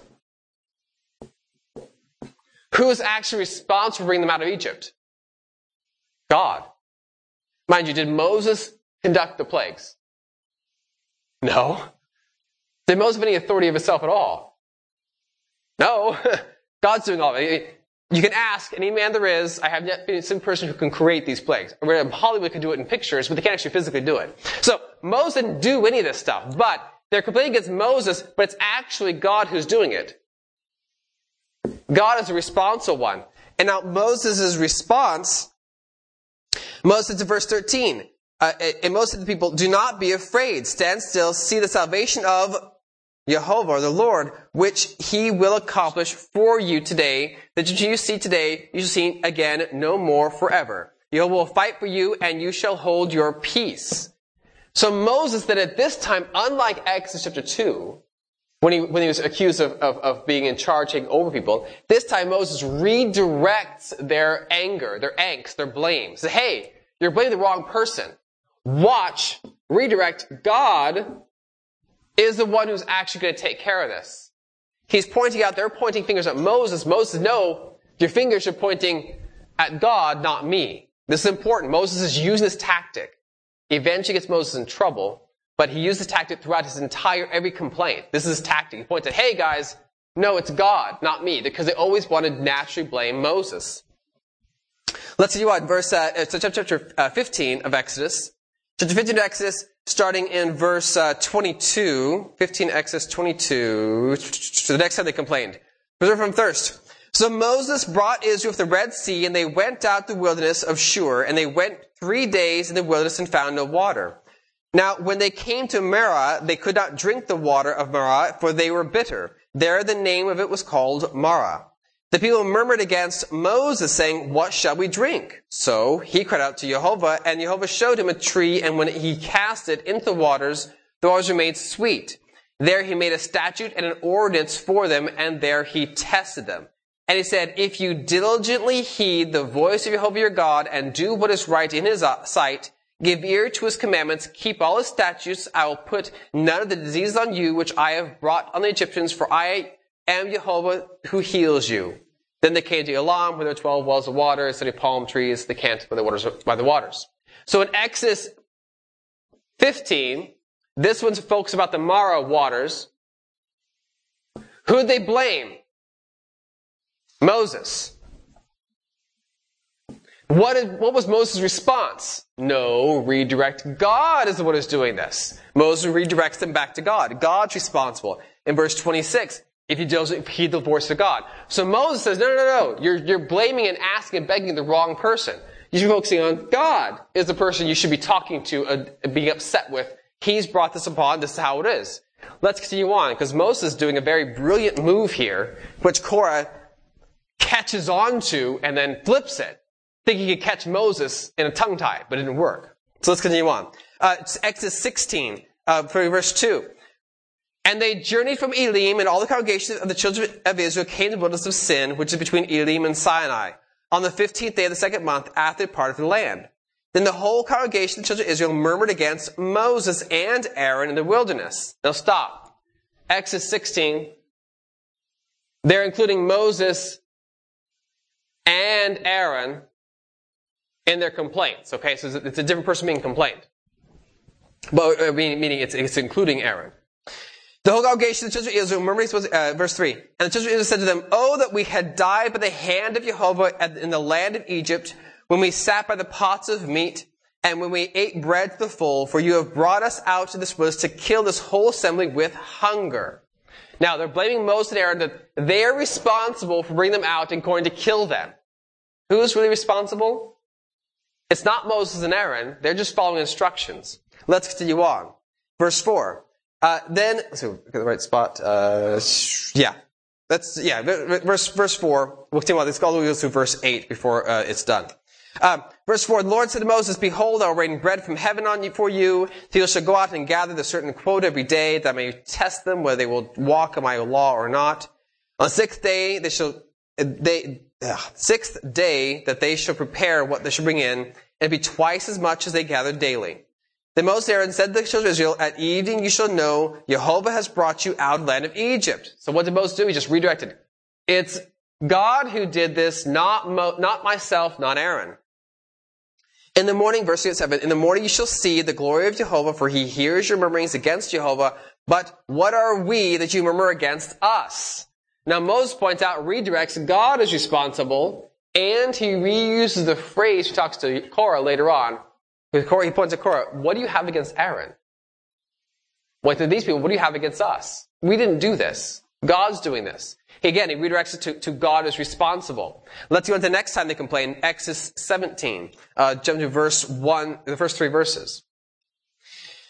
Who is actually responsible for bringing them out of Egypt? God. Mind you, did Moses conduct the plagues? No. Did Moses have any authority of himself at all? No. God's doing all of it. You can ask any man there is. I have yet been some person who can create these plagues. Hollywood can do it in pictures, but they can't actually physically do it. So Moses didn't do any of this stuff, but they're complaining against Moses, but it's actually God who's doing it. God is the responsible one. And now Moses' response, Moses said to verse 13, and Moses said to the people, "Do not be afraid. Stand still. See the salvation of Jehovah, the Lord, which he will accomplish for you today, that which you see today, you shall see again no more forever. Jehovah will fight for you, and you shall hold your peace. So Moses then at this time, unlike Exodus chapter 2, when he was accused of being in charge, taking over people, this time Moses redirects their anger, their angst, their blame. Says, hey, you're blaming the wrong person. Watch, redirect. God is the one who's actually going to take care of this. He's pointing out, they're pointing fingers at Moses. Moses, no, your fingers are pointing at God, not me. This is important. Moses is using this tactic. He eventually gets Moses in trouble, but he used this tactic throughout his every complaint. This is his tactic. He points at, hey guys, no, it's God, not me, because they always wanted to naturally blame Moses. Let's see what chapter 15 of Exodus. Chapter 15 of Exodus, starting in verse 22. 15 Exodus 22. So the next time they complained. Preserve from thirst. So Moses brought Israel to the Red Sea, and they went out the wilderness of Shur, and they went 3 days in the wilderness and found no water. Now, when they came to Marah, they could not drink the water of Marah, for they were bitter. There the name of it was called Marah. The people murmured against Moses, saying, what shall we drink? So he cried out to Jehovah, and Jehovah showed him a tree, and when he cast it into the waters were made sweet. There he made a statute and an ordinance for them, and there he tested them. And he said, if you diligently heed the voice of Jehovah your God, and do what is right in his sight, give ear to his commandments, keep all his statutes, I will put none of the diseases on you which I have brought on the Egyptians, for I am Jehovah who heals you. Then they came to Elam, where there were 12 wells of water, a city of palm trees, they camped by the waters. So in Exodus 15, this one's folks about the Marah waters. Who'd they blame? Moses. What was Moses' response? No, redirect. God is the one who's doing this. Moses redirects them back to God. God's responsible. In verse 26, if you don't heed the voice of God. So Moses says, no. You're blaming and asking and begging the wrong person. You should be focusing on God is the person you should be talking to and being upset with. He's brought this upon. This is how it is. Let's continue on, because Moses is doing a very brilliant move here, which Korah catches on to and then flips it, thinking he could catch Moses in a tongue tie, but it didn't work. So let's continue on. It's Exodus 16, verse 2. And they journeyed from Elim, and all the congregation of the children of Israel came to the wilderness of Sin, which is between Elim and Sinai, on the 15th day of the second month after they parted from the land. Then the whole congregation of the children of Israel murmured against Moses and Aaron in the wilderness. Now stop. Exodus 16, they're including Moses and Aaron in their complaints. Okay, so it's a different person being complained. But meaning it's including Aaron. The whole congregation of the children of Israel murmured, verse 3, and the children of Israel said to them, oh, that we had died by the hand of Jehovah in the land of Egypt, when we sat by the pots of meat, and when we ate bread to the full, for you have brought us out to this wilderness to kill this whole assembly with hunger. Now, they're blaming Moses and Aaron that they are responsible for bringing them out and going to kill them. Who's really responsible? It's not Moses and Aaron. They're just following instructions. Let's continue on. Verse 4. Let's see, get the right spot. Verse 4. We'll continue on. Let's go through verse 8 before it's done. Verse 4, the Lord said to Moses, behold, I will rain bread from heaven on you for you. So you shall go out and gather the certain quota every day, that I may test them whether they will walk in my law or not. On the sixth day that they shall prepare what they shall bring in, and it be twice as much as they gather daily. Then Moses and Aaron said to the children of Israel, at evening you shall know Jehovah has brought you out of the land of Egypt. So what did Moses do? He just redirected. It's God who did this, not myself, not Aaron. In the morning, verse 7, in the morning you shall see the glory of Jehovah, for he hears your murmurings against Jehovah. But what are we that you murmur against us? Now Moses points out, redirects, God is responsible, and he reuses the phrase he talks to Korah later on. With Korah, he points to Korah, what do you have against Aaron? What to these people, what do you have against us? We didn't do this. God's doing this. Again, he redirects it to God as responsible. Let's go on to the next time they complain, Exodus 17. Jump to verse 1, the first 3 verses.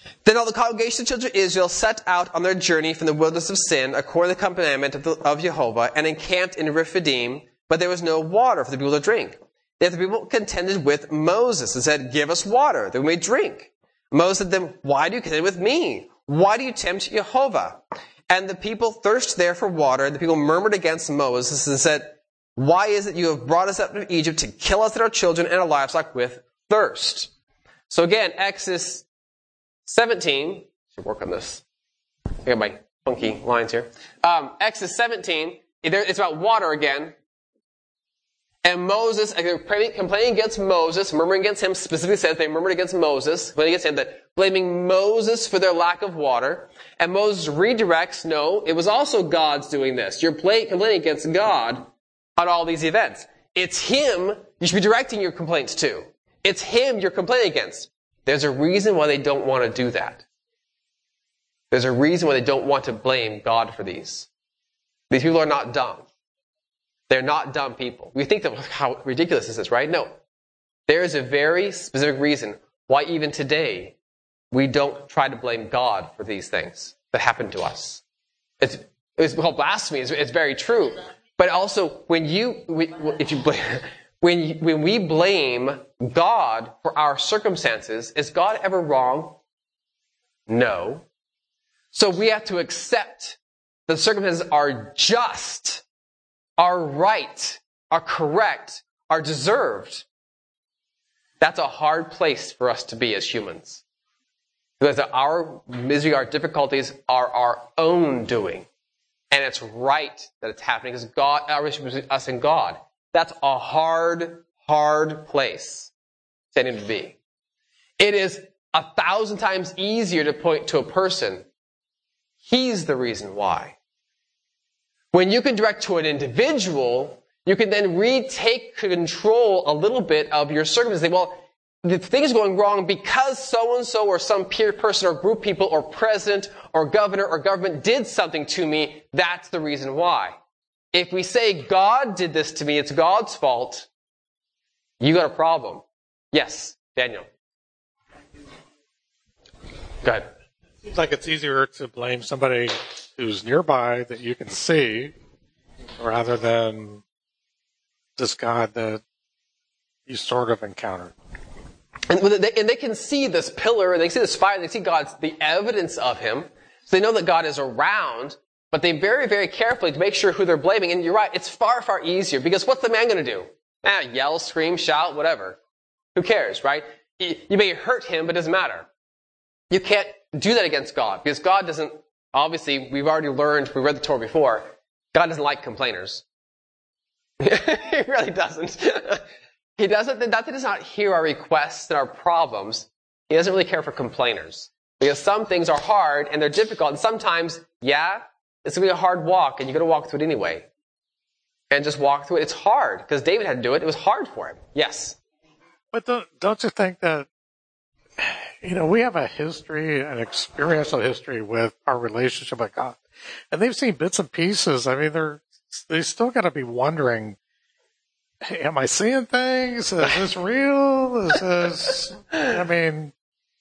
Then all the congregation of the children of Israel set out on their journey from the wilderness of Sin, according to the commandment of Jehovah, and encamped in Rephidim, but there was no water for the people to drink. Then the people contended with Moses and said, "Give us water, that we may drink." Moses said to them, "Why do you contend with me? Why do you tempt Jehovah?" And the people thirsted there for water, and the people murmured against Moses and said, "Why is it you have brought us up from Egypt to kill us and our children and our livestock with thirst?" So again, Exodus 17, should work on this. I got my funky lines here. Exodus 17, it's about water again. And Moses, complaining against Moses, murmuring against him, specifically says they murmured against Moses, complaining against him, that blaming Moses for their lack of water. And Moses redirects, no, it was also God's doing this. You're complaining against God on all these events. It's him you should be directing your complaints to. It's him you're complaining against. There's a reason why they don't want to do that. There's a reason why they don't want to blame God for these. These people are not dumb. They're not dumb people. We think that how ridiculous this is, right? No. There is a very specific reason why even today we don't try to blame God for these things that happen to us. It's called blasphemy. It's very true. But also, when we blame God for our circumstances, is God ever wrong? No. So we have to accept the circumstances are just, are right, are correct, are deserved. That's a hard place for us to be as humans. Because our misery, our difficulties are our own doing. And it's right that it's happening because God, our relationship between us and God. That's a hard, hard place for him to be. It is 1,000 times easier to point to a person. He's the reason why. When you can direct to an individual, you can then retake control a little bit of your circumstances. Well, the thing is going wrong because so-and-so or some peer person or group people or president or governor or government did something to me. That's the reason why. If we say God did this to me, it's God's fault, you got a problem. Yes, Daniel. Go ahead. Seems like it's easier to blame somebody who's nearby that you can see rather than this God that you sort of encountered. And they can see this pillar, and they see this fire, and they see the evidence of him. So they know that God is around, but they very, very carefully to make sure who they're blaming. And you're right, it's far, far easier, because what's the man going to do? Yell, scream, shout, whatever. Who cares, right? You may hurt him, but it doesn't matter. You can't do that against God, because God doesn't, obviously, we've already learned, we read the Torah before, God doesn't like complainers. He really doesn't. He doesn't, that he does not hear our requests and our problems. He doesn't really care for complainers. Because some things are hard and they're difficult, and sometimes, it's going to be a hard walk, and you're going to walk through it anyway. And just walk through it. It's hard, because David had to do it. It was hard for him. Yes. But don't you think that, we have a history, an experiential history with our relationship with God. And they've seen bits and pieces. I mean, they still got to be wondering, hey, am I seeing things? Is this real? Is this, I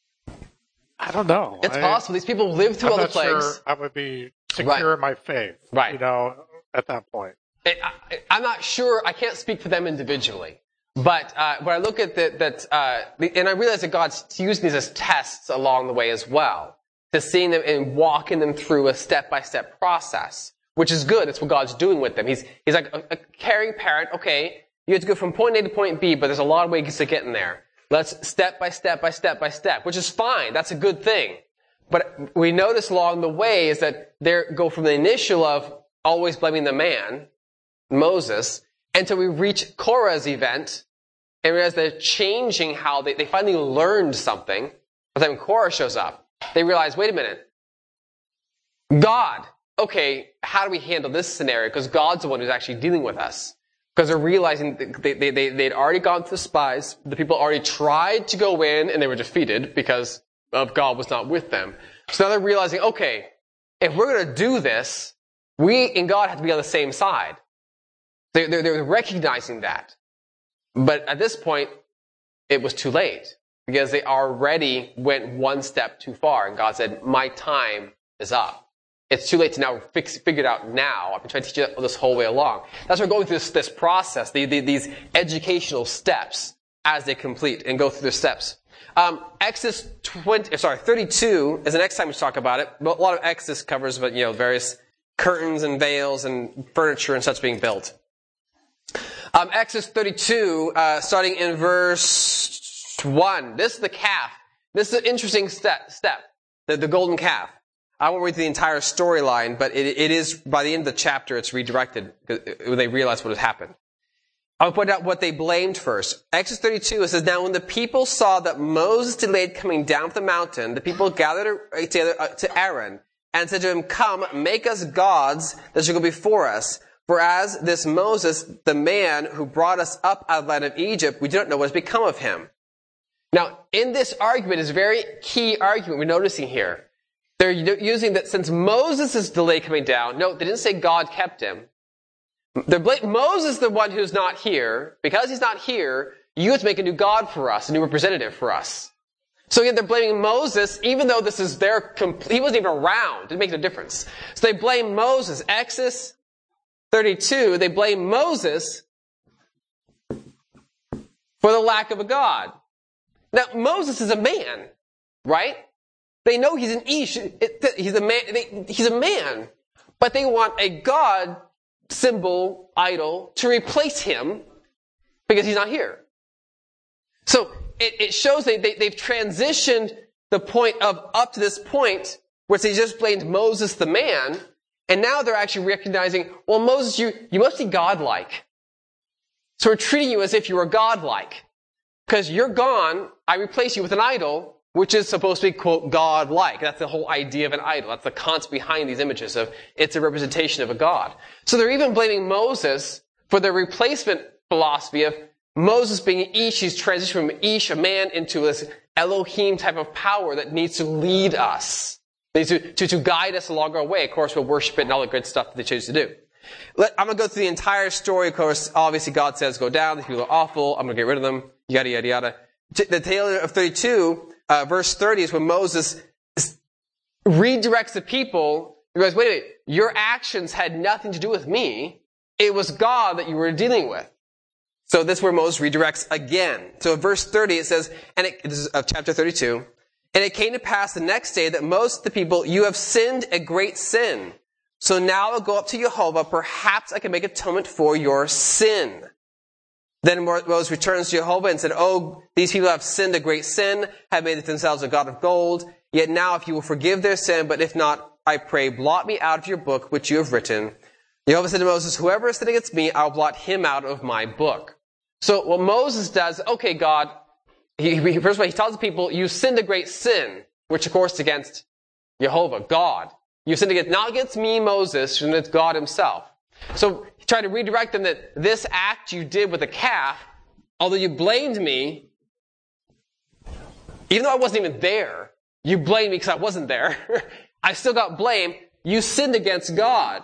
don't know. It's possible. These people live through all the plagues. Sure I would be secure in my faith. Right. At that point. I'm not sure. I can't speak for them individually. But when I look at and I realize that God's using these as tests along the way as well, to seeing them and walking them through a step-by-step process, which is good. That's what God's doing with them. He's like a caring parent. Okay, you have to go from point A to point B, but there's a lot of ways to get in there. Let's step by step, which is fine. That's a good thing. But we notice along the way is that they go from the initial of always blaming the man, Moses, until we reach Korah's event, and realize they're changing how they finally learned something. By the time Korah shows up, they realize, wait a minute. God, okay, how do we handle this scenario? Because God's the one who's actually dealing with us. Because they're realizing they'd already gone through the spies. The people already tried to go in, and they were defeated because of God was not with them. So now they're realizing, okay, if we're going to do this, we and God have to be on the same side. They're recognizing that. But at this point, it was too late. because they already went one step too far. And God said, my time is up. It's too late to now figure it out now. I've been trying to teach you this whole way along. That's why we're going through this process, these educational steps as they complete and go through the steps. Exodus 32 is the next time we talk about it. A lot of Exodus covers, but various curtains and veils and furniture and such being built. Exodus 32, starting in verse 1. This is the calf. This is an interesting step. The golden calf. I won't read the entire storyline, but it is, by the end of the chapter, it's redirected when they realize what has happened. I'll point out what they blamed first. Exodus 32, it says, now when the people saw that Moses delayed coming down from the mountain, the people gathered together to Aaron and said to him, come, make us gods that shall go before us. For as this Moses, the man who brought us up out of the land of Egypt, we do not know what has become of him. Now, in this argument is a very key argument we're noticing here. They're using that since Moses is delayed coming down. No, they didn't say God kept him. Moses is the one who's not here. Because he's not here, you have to make a new God for us, a new representative for us. So again, they're blaming Moses, even though this is he wasn't even around. It didn't make no difference. So they blame Moses. Exodus 32, they blame Moses for the lack of a God. Now, Moses is a man, right? They know he's an Ish. He's a man. He's a man, but they want a God symbol, idol, to replace him because he's not here. So it shows they've transitioned the point of up to this point where they just blamed Moses the man, and now they're actually recognizing, well, Moses, you must be godlike. So we're treating you as if you were godlike. Because you're gone, I replace you with an idol, which is supposed to be, quote, God-like. That's the whole idea of an idol. That's the concept behind these images of it's a representation of a God. So they're even blaming Moses for the replacement philosophy of Moses being an Ish. He's transitioned from Ish, a man, into this Elohim type of power that needs to lead us. Needs to guide us along our way. Of course, we'll worship it and all the good stuff that they choose to do. I'm going to go through the entire story. Of course, obviously God says, go down. These people are awful. I'm going to get rid of them. Yada, yada, yada. The tail of 32, verse 30 is when Moses redirects the people. He goes, wait, your actions had nothing to do with me. It was God that you were dealing with. So this is where Moses redirects again. So in verse 30 it says, this is of chapter 32, and it came to pass the next day that most of the people, you have sinned a great sin. So now I'll go up to Jehovah. Perhaps I can make atonement for your sin. Then Moses returns to Jehovah and said, oh, these people have sinned a great sin, have made themselves a god of gold. Yet now if you will forgive their sin, but if not, I pray, blot me out of your book which you have written. Jehovah said to Moses, whoever is sinned against me, I'll blot him out of my book. So what Moses does, okay, God, first of all, he tells the people, you sinned a great sin, which of course is against Jehovah, God. You sinned against, not against me, Moses, and it's God himself. So he tried to redirect them that this act you did with the calf, although you blamed me, even though I wasn't even there, you blamed me because I wasn't there. I still got blamed. You sinned against God.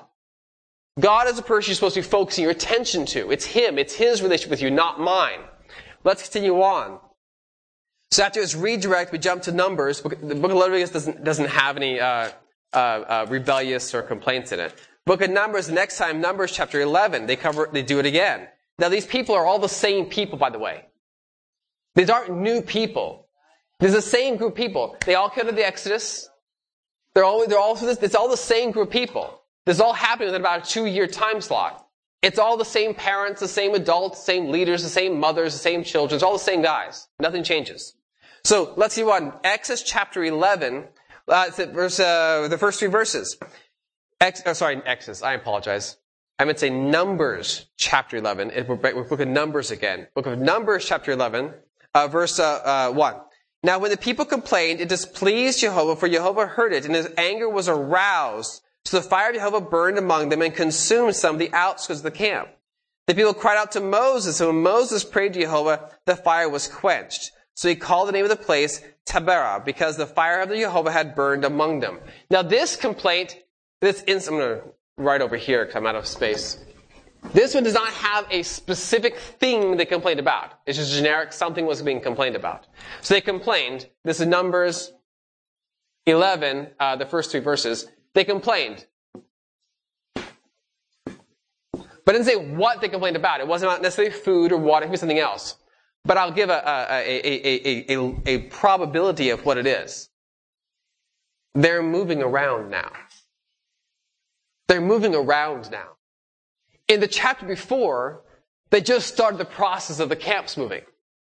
God is the person you're supposed to be focusing your attention to. It's him. It's his relationship with you, not mine. Let's continue on. So after this redirect, we jump to Numbers. The book of Leviticus doesn't have any rebellious or complaints in it. Book of Numbers, the next time, Numbers chapter 11, they do it again. Now these people are all the same people, by the way. These aren't new people. These are the same group of people. They all came to the Exodus. They're all through this. It's all the same group of people. This is all happening within about a 2-year time slot. It's all the same parents, the same adults, the same leaders, the same mothers, the same children. It's all the same guys. Nothing changes. So let's see what Exodus chapter 11, the first 3 verses. Exodus. I apologize. I meant to say Numbers chapter 11. We're book of Numbers again. Book of Numbers chapter 11, verse 1. Now when the people complained, it displeased Jehovah, for Jehovah heard it, and his anger was aroused. So the fire of Jehovah burned among them and consumed some of the outskirts of the camp. The people cried out to Moses, and when Moses prayed to Jehovah, the fire was quenched. So he called the name of the place Taberah, because the fire of the Jehovah had burned among them. Now this complaint, I'm going to write over here because I'm out of space. This one does not have a specific thing they complained about. It's just generic, something was being complained about. So they complained. This is Numbers 11, the first 3 verses. They complained. But it didn't say what they complained about. It wasn't necessarily food or water. It could be something else. But I'll give a probability of what it is. They're moving around now. They're moving around now. In the chapter before, they just started the process of the camps moving.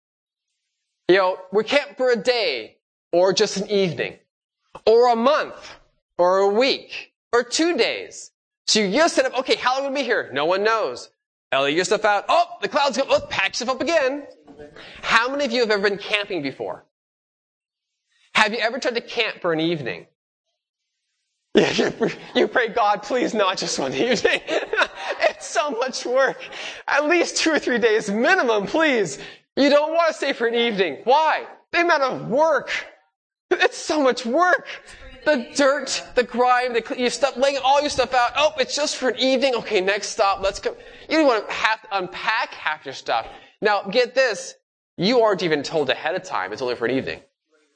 We camp for a day, or just an evening, or a month, or a week, or 2 days. So you just set up, okay, how long will we be here? No one knows. Ellie, your stuff out. Oh, the clouds go. Oh, pack stuff up again. How many of you have ever been camping before? Have you ever tried to camp for an evening? You pray, God, please not just one evening. It's so much work. At least 2 or 3 days minimum, please. You don't want to stay for an evening. Why? The amount of work. It's so much work. The dirt, the grime, you stop laying all your stuff out. Oh, it's just for an evening. Okay, next stop. Let's go. You don't want to have to unpack half your stuff. Now, get this. You aren't even told ahead of time. It's only for an evening.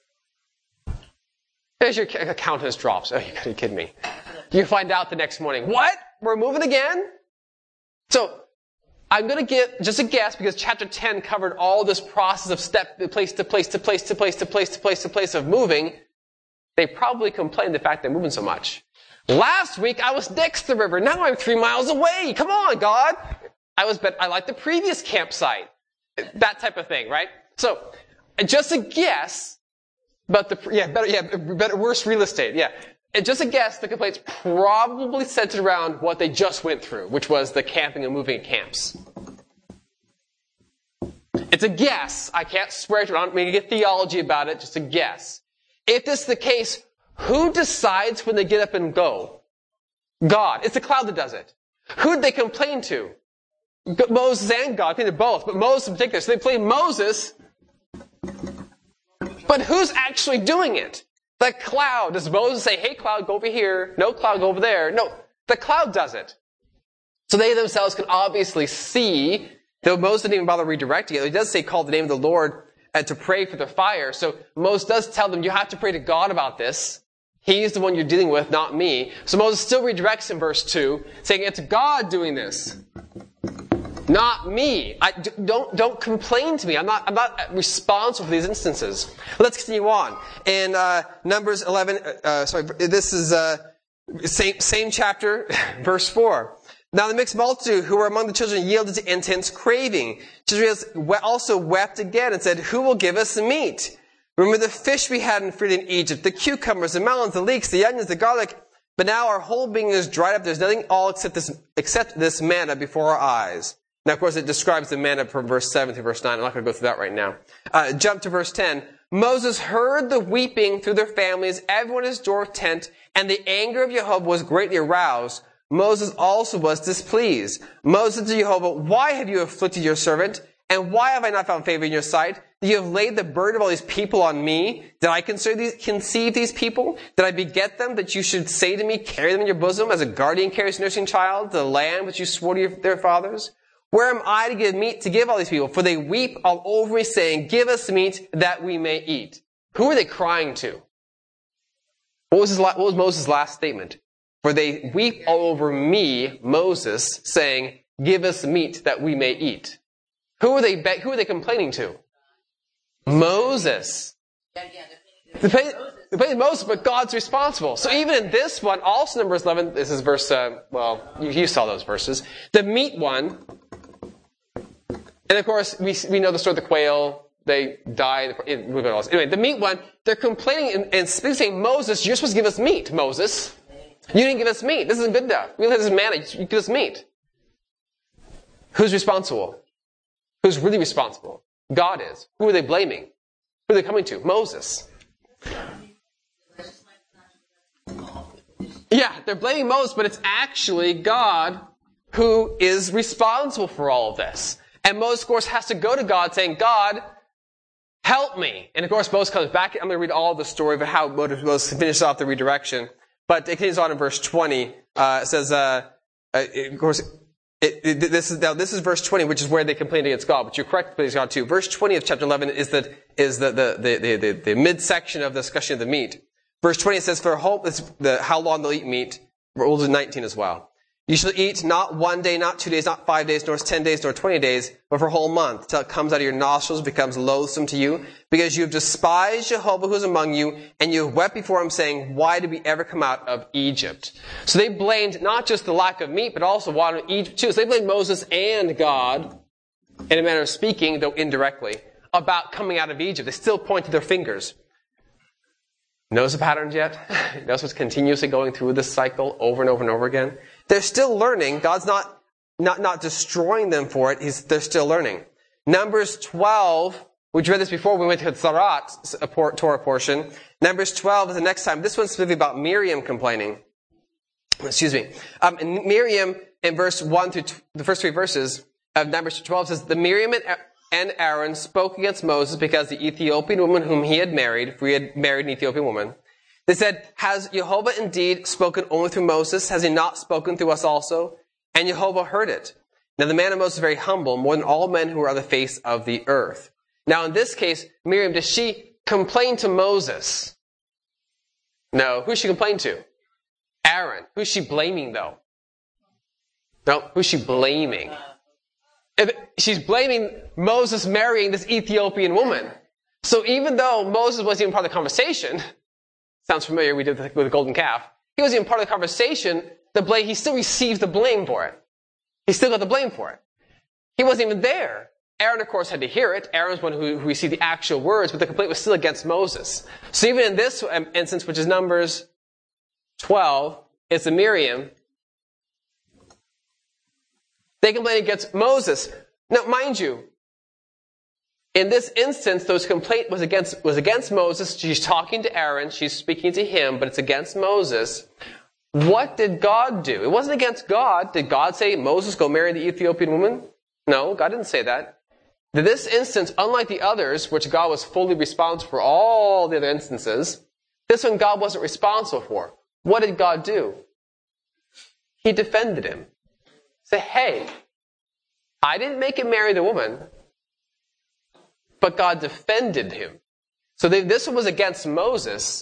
There's your countenance drops. Oh, you gotta be kidding me. You find out the next morning. What? We're moving again? So, I'm going to give just a guess because chapter 10 covered all this process of place to place to place to place to place to place to place of moving. They probably complained the fact they're moving so much. Last week, I was next to the river. Now I'm 3 miles away. Come on, God. I like the previous campsite. That type of thing, right? So, just a guess, but worse real estate, yeah. And just a guess, the complaints probably centered around what they just went through, which was the camping and moving at camps. It's a guess. I can't swear to it. I'm not making a theology about it. Just a guess. If this is the case, who decides when they get up and go? God. It's the cloud that does it. Who did they complain to? Moses and God. I think they're both, but Moses in particular. So they blame Moses. But who's actually doing it? The cloud. Does Moses say, hey, cloud, go over here? No, cloud, go over there. No, the cloud does it. So they themselves can obviously see, though Moses didn't even bother redirecting it. He does say, call the name of the Lord and to pray for the fire. So Moses does tell them, you have to pray to God about this. He's the one you're dealing with, not me. So Moses still redirects in verse 2, saying, it's God doing this. Not me. Don't complain to me. I'm not responsible for these instances. Let's continue on. In Numbers 11, this is same chapter, verse 4. Now the mixed multitude who were among the children yielded to intense craving. Children also wept again and said, who will give us meat? Remember the fish we had in freed in Egypt, the cucumbers, the melons, the leeks, the onions, the garlic. But now our whole being is dried up. There's nothing all except this manna before our eyes. Now, of course, it describes the manna from verse 7 to verse 9. I'm not going to go through that right now. Jump to verse 10. Moses heard the weeping through their families, everyone in his door tent, and the anger of Jehovah was greatly aroused. Moses also was displeased. Moses said to Jehovah, why have you afflicted your servant? And why have I not found favor in your sight? That you have laid the burden of all these people on me? Did I conceive these people? Did I beget them that you should say to me, carry them in your bosom as a guardian carries a nursing child, the lamb which you swore to their fathers? Where am I to give meat to give all these people? For they weep all over me, saying, give us meat that we may eat. Who are they crying to? What was Moses' last statement? For they weep all over me, Moses, saying, give us meat that we may eat. Who are they complaining to? Moses. They're blaming Moses, but God's responsible. So even in this one, also Numbers 11, this is verse, you saw those verses. The meat one, and of course, we know the story of the quail. They die. Anyway, the meat one, they're complaining and saying, Moses, you're supposed to give us meat, Moses. You didn't give us meat. This isn't good enough. We live this manna. You give us meat. Who's responsible? Who's really responsible? God is. Who are they blaming? Who are they coming to? Moses. Yeah, they're blaming Moses, but it's actually God who is responsible for all of this. And Moses, of course, has to go to God saying, God, help me. And of course, Moses comes back. I'm going to read all the story of how Moses finishes off the redirection. But it continues on in verse 20. It says, of course, This is verse 20, which is where they complained against God, but you're correct against God too. Verse 20 of chapter 11 is the midsection of the discussion of the meat. Verse 20 says, for how long they'll eat meat. We'll do 19 as well. You shall eat not 1 day, not 2 days, not 5 days, nor 10 days, nor 20 days, but for a whole month, till it comes out of your nostrils, becomes loathsome to you, because you have despised Jehovah who is among you, and you have wept before him, saying, why did we ever come out of Egypt? So they blamed not just the lack of meat, but also water in Egypt too. So they blamed Moses and God, in a manner of speaking, though indirectly, about coming out of Egypt. They still pointed their fingers. Notice the patterns yet? Notice what's continuously going through this cycle over and over and over again? They're still learning. God's not destroying them for it. They're still learning. Numbers 12, we read this before we went to the Tzara'at Torah portion. Numbers 12 is the next time. This one's specifically about Miriam complaining. Excuse me. Miriam, in verse 1 through the first 3 verses of Numbers 12 says, the Miriam and Aaron spoke against Moses because the Ethiopian woman whom he had married, for he had married an Ethiopian woman, they said, has Jehovah indeed spoken only through Moses? Has he not spoken through us also? And Jehovah heard it. Now the man of Moses is very humble, more than all men who are on the face of the earth. Now in this case, Miriam, does she complain to Moses? No. Who's she complain to? Aaron. Who's she blaming though? No. Who's she blaming? She's blaming Moses marrying this Ethiopian woman. So even though Moses wasn't even part of the conversation, sounds familiar, we did with the golden calf. He wasn't even part of the conversation. He still received the blame for it. He still got the blame for it. He wasn't even there. Aaron, of course, had to hear it. Aaron's one who received the actual words, but the complaint was still against Moses. So even in this instance, which is Numbers 12, it's a Miriam. They complain against Moses. Now, mind you, in this instance, those complaint was against Moses. She's talking to Aaron. She's speaking to him, but it's against Moses. What did God do? It wasn't against God. Did God say, Moses, go marry the Ethiopian woman? No, God didn't say that. In this instance, unlike the others, which God was fully responsible for all the other instances, this one God wasn't responsible for. What did God do? He defended him. Say, hey, I didn't make him marry the woman, but God defended him. So this one was against Moses.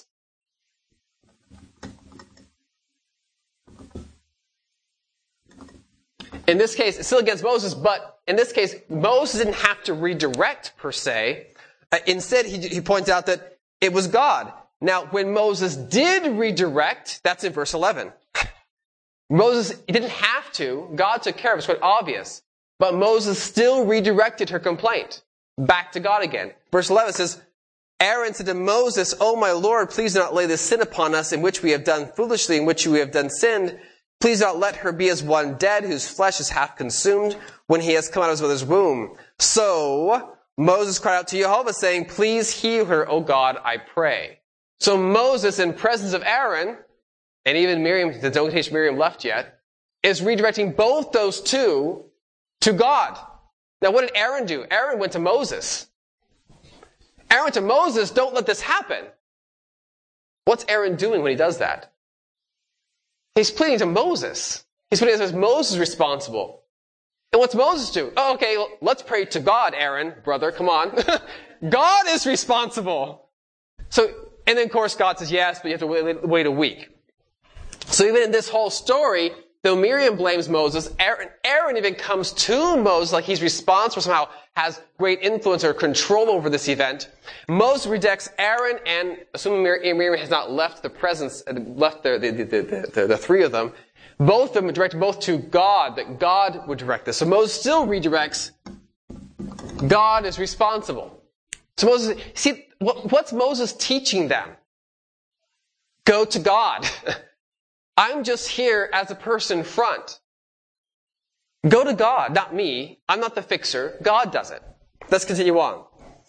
In this case, it's still against Moses, but in this case, Moses didn't have to redirect per se. Instead, he points out that it was God. Now, when Moses did redirect, that's in verse 11. Moses, he didn't have to. God took care of it. It's quite obvious. But Moses still redirected her complaint back to God again. Verse 11 says, Aaron said to Moses, "O my Lord, please do not lay this sin upon us in which we have done foolishly, in which we have done sinned. Please do not let her be as one dead whose flesh is half consumed when he has come out of his mother's womb." So Moses cried out to Jehovah, saying, "Please heal her, O God, I pray." So Moses, in presence of Aaron, and even Miriam, the don't case Miriam left yet, is redirecting both those two to God. Now what did Aaron do? Aaron went to Moses. Aaron went to Moses, "Don't let this happen." What's Aaron doing when he does that? He's pleading to Moses. He's putting it as Moses responsible. And what's Moses do? Oh, okay, well, let's pray to God, Aaron, brother, come on. God is responsible. So, and then of course God says yes, but you have to wait a week. So even in this whole story, though Miriam blames Moses, Aaron even comes to Moses like he's responsible, somehow has great influence or control over this event. Moses rejects Aaron, and assuming Miriam has not left the presence, left the three of them, both of them direct both to God, that God would direct this. So Moses still redirects. God is responsible. So Moses, see, what's Moses teaching them? Go to God. I'm just here as a person front. Go to God, not me. I'm not the fixer. God does it. Let's continue on.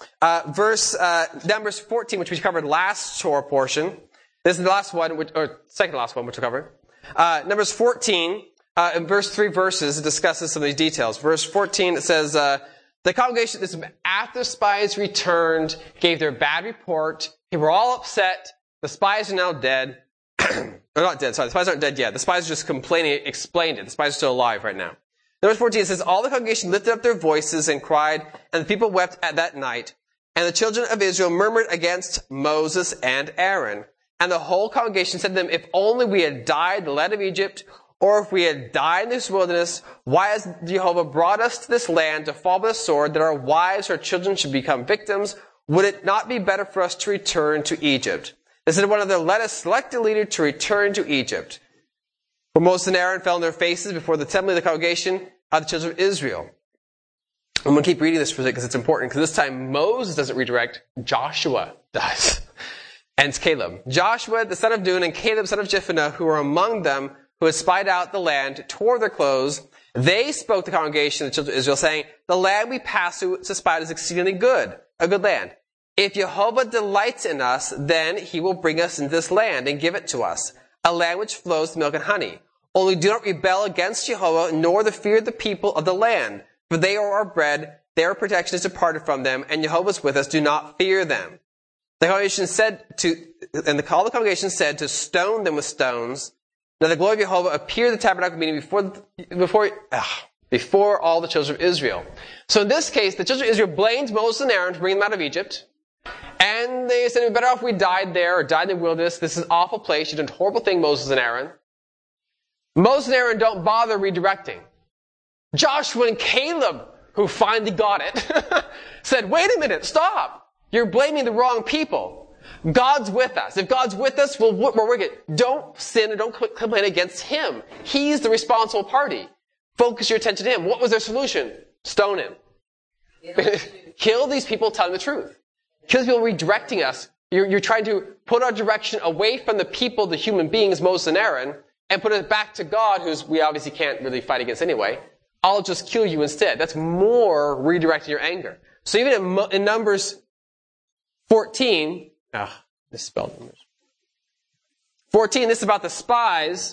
Numbers 14, which we covered last Torah portion. This is the last one, or second to last one, which we covered. Numbers 14, in verse 3 verses, it discusses some of these details. Verse 14, it says, the congregation, after the spies returned, gave their bad report. They were all upset. The spies are now dead. They're not dead, sorry. The spies aren't dead yet. The spies are just complaining, explained it. The spies are still alive right now. Verse 14 says, all the congregation lifted up their voices and cried, and the people wept at that night. And the children of Israel murmured against Moses and Aaron. And the whole congregation said to them, if only we had died in the land of Egypt, or if we had died in this wilderness, why has Jehovah brought us to this land to fall by the sword, that our wives or children should become victims? Would it not be better for us to return to Egypt? They said to one another, let us select a leader to return to Egypt. For Moses and Aaron fell on their faces before the assembly of the congregation of the children of Israel. I'm going to keep reading this for a second because it's important, because this time Moses doesn't redirect, Joshua does. And it's Caleb. Joshua, the son of Nun, and Caleb, son of Jephunneh, who were among them, who had spied out the land, tore their clothes. They spoke to the congregation of the children of Israel, saying, the land we passed through to spy is exceedingly good, a good land. If Jehovah delights in us, then he will bring us into this land and give it to us, a land which flows with milk and honey. Only do not rebel against Jehovah, nor the fear of the people of the land. For they are our bread, their protection is departed from them, and Jehovah is with us. Do not fear them. The congregation said all the congregation said to stone them with stones. Now the glory of Jehovah appeared in the tabernacle meeting before all the children of Israel. So in this case, the children of Israel blamed Moses and Aaron to bring them out of Egypt. And they said, it'd be better off we died there or died in the wilderness. This is an awful place. You did a horrible thing, Moses and Aaron. Moses and Aaron don't bother redirecting. Joshua and Caleb, who finally got it, said, wait a minute, stop. You're blaming the wrong people. God's with us. If God's with us, we're wicked. Don't sin and don't complain against Him. He's the responsible party. Focus your attention to Him. What was their solution? Stone Him. Kill these people telling the truth. Kill these people redirecting us. You're trying to put our direction away from the people, the human beings, Moses and Aaron, and put it back to God, who we obviously can't really fight against anyway. I'll just kill you instead. That's more redirecting your anger. So even in Numbers 14, misspelled Numbers. 14, this is about the spies.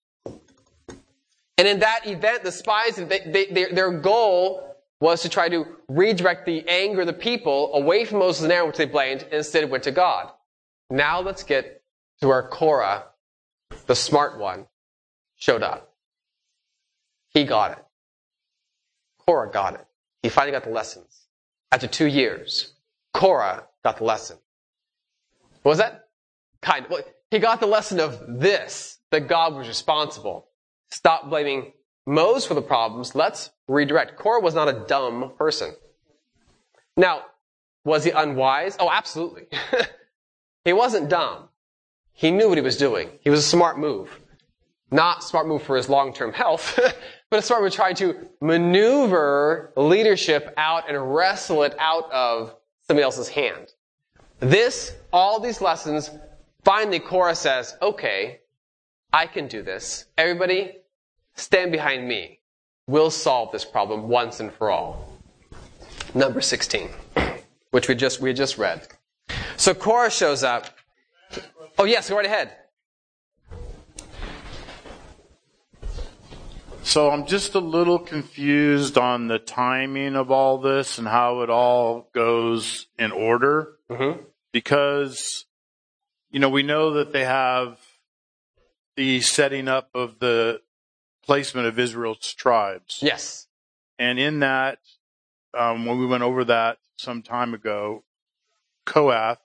And in that event, the spies, their goal was to try to redirect the anger of the people away from Moses and Aaron, which they blamed, and instead went to God. Now let's get to where Korah, the smart one, showed up. He got it. Korah got it. He finally got the lessons. After 2 years, Korah got the lesson. What was that? He got the lesson of this, that God was responsible. Stop blaming Moses for the problems. Let's redirect. Korah was not a dumb person. Now, was he unwise? Oh, absolutely. He wasn't dumb. He knew what he was doing. He was a smart move. Not a smart move for his long-term health, but a smart move trying to maneuver leadership out and wrestle it out of somebody else's hand. All these lessons, finally Korah says, okay, I can do this. Everybody, stand behind me. We'll solve this problem once and for all. Number 16, which we just read. So Korah shows up. Oh yes, go right ahead. So I'm just a little confused on the timing of all this and how it all goes in order. Mm-hmm. Because, we know that they have the setting up of the placement of Israel's tribes. Yes. And in that, when we went over that some time ago, Kohath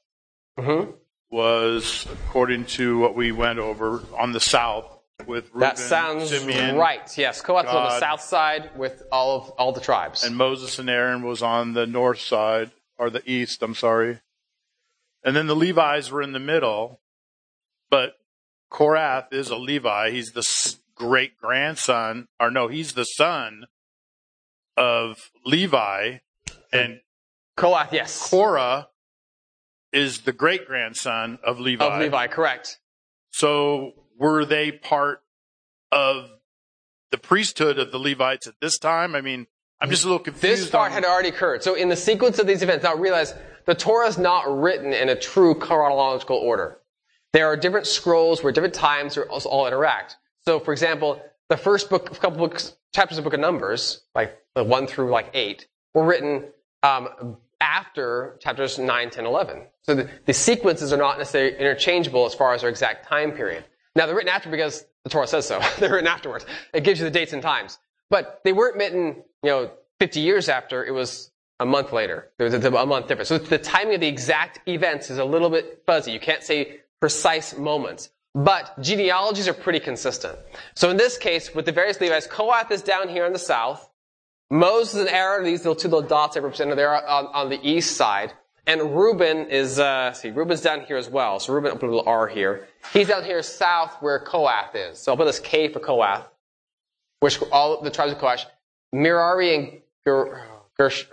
was, according to what we went over, on the south with Reuben, that sounds Simeon, right. Yes, Kohath was on the south side with all the tribes. And Moses and Aaron was on the north side, or the east, I'm sorry. And then the Levites were in the middle, but Korath is a Levi. He's the great-grandson, he's the son of Levi. And Kohath, yes. Korah is the great-grandson of Levi. Of Levi, correct. So were they part of the priesthood of the Levites at this time? I mean, I'm just a little confused. This part had already occurred. So in the sequence of these events, now realize the Torah is not written in a true chronological order. There are different scrolls where different times all interact. So, for example, the first chapters of the book of Numbers, like 1 through 8, were written after chapters 9, 10, 11. So the sequences are not necessarily interchangeable as far as their exact time period. Now, they're written after because the Torah says so. They're written afterwards. It gives you the dates and times. But they weren't bitten, 50 years after. It was a month later. There was a month difference. So the timing of the exact events is a little bit fuzzy. You can't say precise moments. But genealogies are pretty consistent. So in this case, with the various Levites, Kohath is down here in the south. Moses and Aaron, these little two little dots I represented, they're on the east side. And Reuben is, Reuben's down here as well. So Reuben, I'll put a little R here. He's down here south where Kohath is. So I'll put this K for Kohath, which all the tribes of Kohath. Merari and Gersh,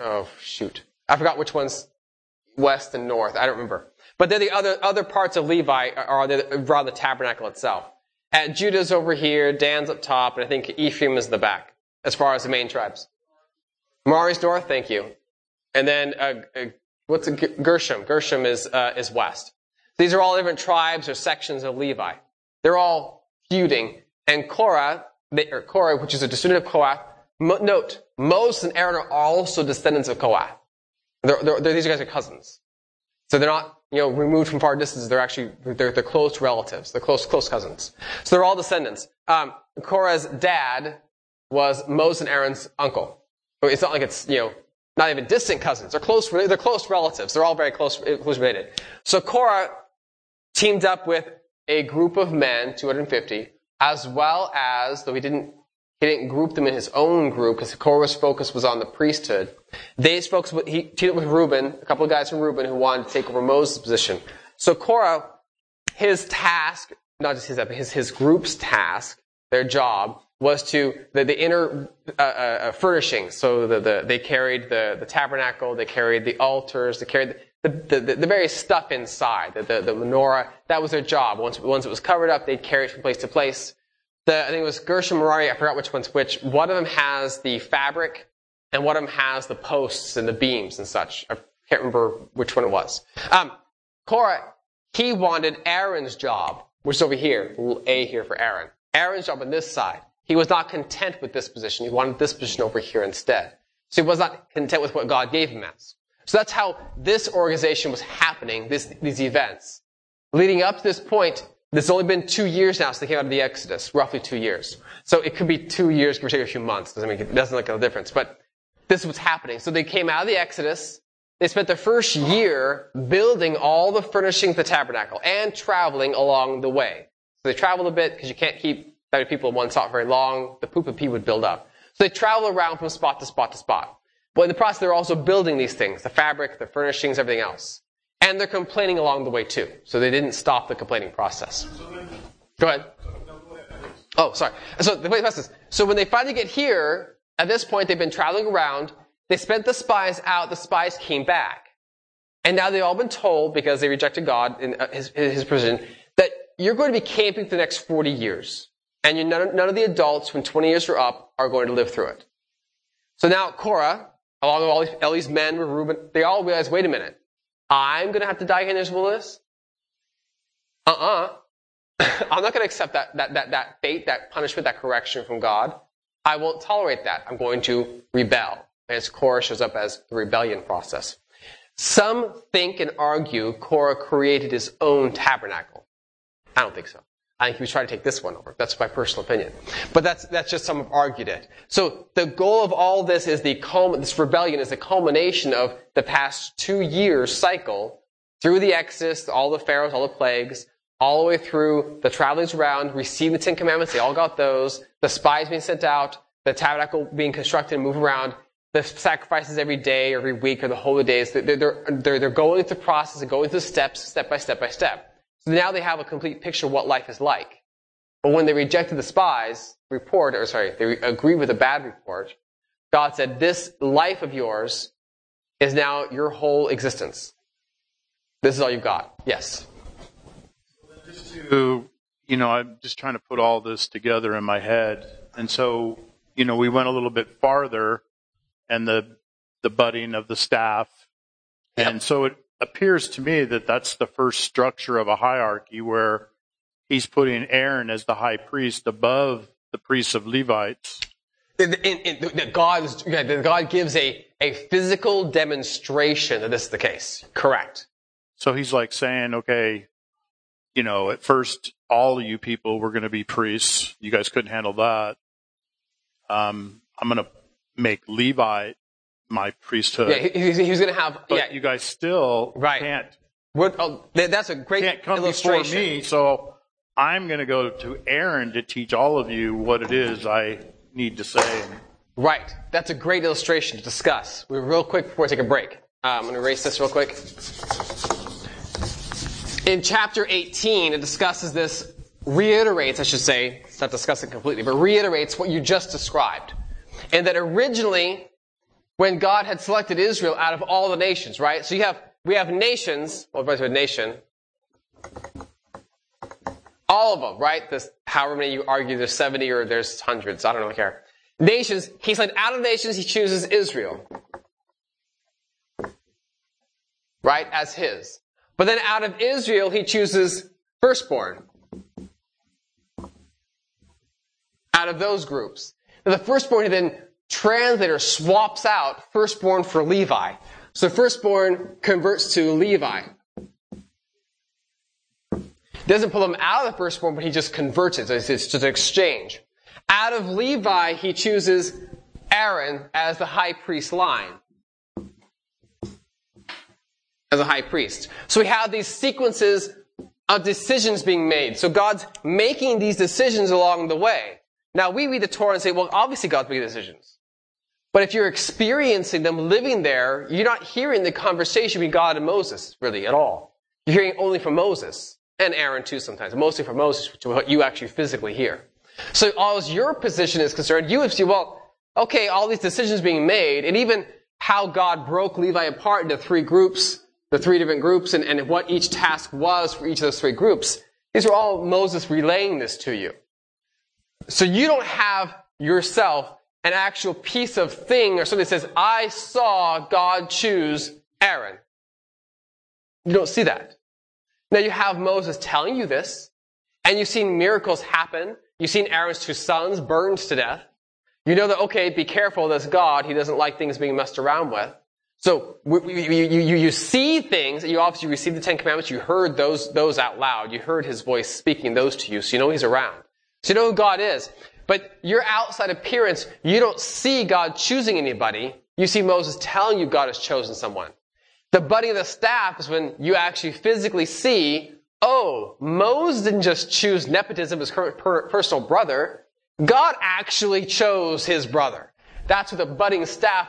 I forgot which one's west and north. I don't remember. But they're the other parts of Levi are around the tabernacle itself. And Judah's over here, Dan's up top, and I think Ephraim is in the back, as far as the main tribes. Merari's north, thank you. And then, Gershom? Gershom is west. These are all different tribes or sections of Levi. They're all feuding. And Korah, which is a descendant of Kohath, note, Moses and Aaron are also descendants of Kohath. These guys are cousins. So they're not, removed from far distances. They're actually, they're close relatives. They're close cousins. So they're all descendants. Korah's dad was Moses and Aaron's uncle. It's not like it's, not even distant cousins. They're close relatives. They're all very close related. So Korah teamed up with a group of men, 250, as well as, though he didn't group them in his own group because Korah's focus was on the priesthood. He teamed up with Reuben, a couple of guys from Reuben who wanted to take over Moses' position. So Korah, his task, not just his group's task, their job, was to the inner furnishings. So they carried the tabernacle, they carried the altars, they carried the various stuff inside, the menorah. That was their job. Once it was covered up, they'd carry it from place to place. I think it was Gershom, Merari, I forgot which one's which. One of them has the fabric, and one of them has the posts and the beams and such. I can't remember which one it was. Korah, he wanted Aaron's job, which is over here, little A here for Aaron. Aaron's job on this side. He was not content with this position. He wanted this position over here instead. So he was not content with what God gave him as. So that's how this organization was happening, these events. Leading up to this point, there's only been 2 years now since they came out of the Exodus, roughly 2 years. So it could be 2 years, give or take a few months. It doesn't make a difference. But this is what's happening. So they came out of the Exodus. They spent the first year building all the furnishings of the tabernacle and traveling along the way. So they traveled a bit because you can't keep that many people in one spot very long. The poop and pee would build up. So they traveled around from spot to spot to spot. But in the process, they're also building these things, the fabric, the furnishings, everything else. And they're complaining along the way too. So they didn't stop the complaining process. Go ahead. Oh, sorry. So the process is, so when they finally get here, at this point they've been traveling around, they spent the spies out, the spies came back. And now they've all been told, because they rejected God in his provision, that you're going to be camping for the next 40 years. And none of the adults, when 20 years are up, are going to live through it. So now Korah, along with all these men with Reuben, they all realize, wait a minute, I'm going to have to die here in this wilderness? I'm not going to accept that fate, that punishment, that correction from God. I won't tolerate that. I'm going to rebel. As Korah shows up as the rebellion process. Some think and argue Korah created his own tabernacle. I don't think so. I think he was trying to take this one over. That's my personal opinion. But that's just some have argued it. So the goal of all this is this rebellion is the culmination of the past 2 years cycle through the Exodus, all the pharaohs, all the plagues, all the way through the travelings around, receiving the 10 Commandments. They all got those. The spies being sent out, the tabernacle being constructed and moved around, the sacrifices every day, every week, or the holy days. They're going through the process and going through the steps, step by step by step. So now they have a complete picture of what life is like. But when they rejected the spies' report, they agreed with a bad report, God said, this life of yours is now your whole existence. This is all you've got. Yes? I'm just trying to put all this together in my head. And so, we went a little bit farther and the budding of the staff. Yep. And so it appears to me that that's the first structure of a hierarchy where he's putting Aaron as the high priest above the priests of Levites. God gives a physical demonstration that this is the case. Correct. So he's like saying, okay, at first all of you people were going to be priests. You guys couldn't handle that. I'm I'm going to make Levi my priesthood. Yeah, he was going to have. But you guys still can't. That's a great can't come illustration. before me, so I'm going to go to Aaron to teach all of you what it is I need to say. Right. That's a great illustration to discuss. We're real quick before we take a break. I'm going to erase this real quick. In chapter 18, it discusses this, reiterates, I should say, it's not discussing completely, but reiterates what you just described. And that originally, when God had selected Israel out of all the nations, right? So we have nations, well, to a nation, all of them, right? This, however many you argue, there's 70 or there's hundreds, I don't really care. Nations, he said out of nations, he chooses Israel. Right? As his. But then out of Israel, he chooses firstborn. Out of those groups. Now the firstborn, he then translator swaps out firstborn for Levi. So firstborn converts to Levi. Doesn't pull him out of the firstborn, but he just converts it. So it's just an exchange. Out of Levi, he chooses Aaron as the high priest line. As a high priest. So we have these sequences of decisions being made. So God's making these decisions along the way. Now we read the Torah and say, well, obviously God's making decisions. But if you're experiencing them, living there, you're not hearing the conversation between God and Moses, really, at all. You're hearing only from Moses. And Aaron too sometimes. Mostly from Moses, to what you actually physically hear. So as your position is concerned, you would say, well, okay, all these decisions being made, and even how God broke Levi apart into three groups, the three different groups, and what each task was for each of those three groups, these are all Moses relaying this to you. So you don't have yourself an actual piece of thing or something that says, I saw God choose Aaron. You don't see that. Now you have Moses telling you this, and you've seen miracles happen. You've seen Aaron's two sons burned to death. You know that, okay, be careful, that's God. He doesn't like things being messed around with. So you see things, you obviously received the Ten Commandments, you heard those out loud. You heard his voice speaking those to you, so you know he's around. So you know who God is. But your outside appearance, you don't see God choosing anybody. You see Moses telling you God has chosen someone. The budding of the staff is when you actually physically see, oh, Moses didn't just choose nepotism, his personal brother. God actually chose his brother. That's what the budding staff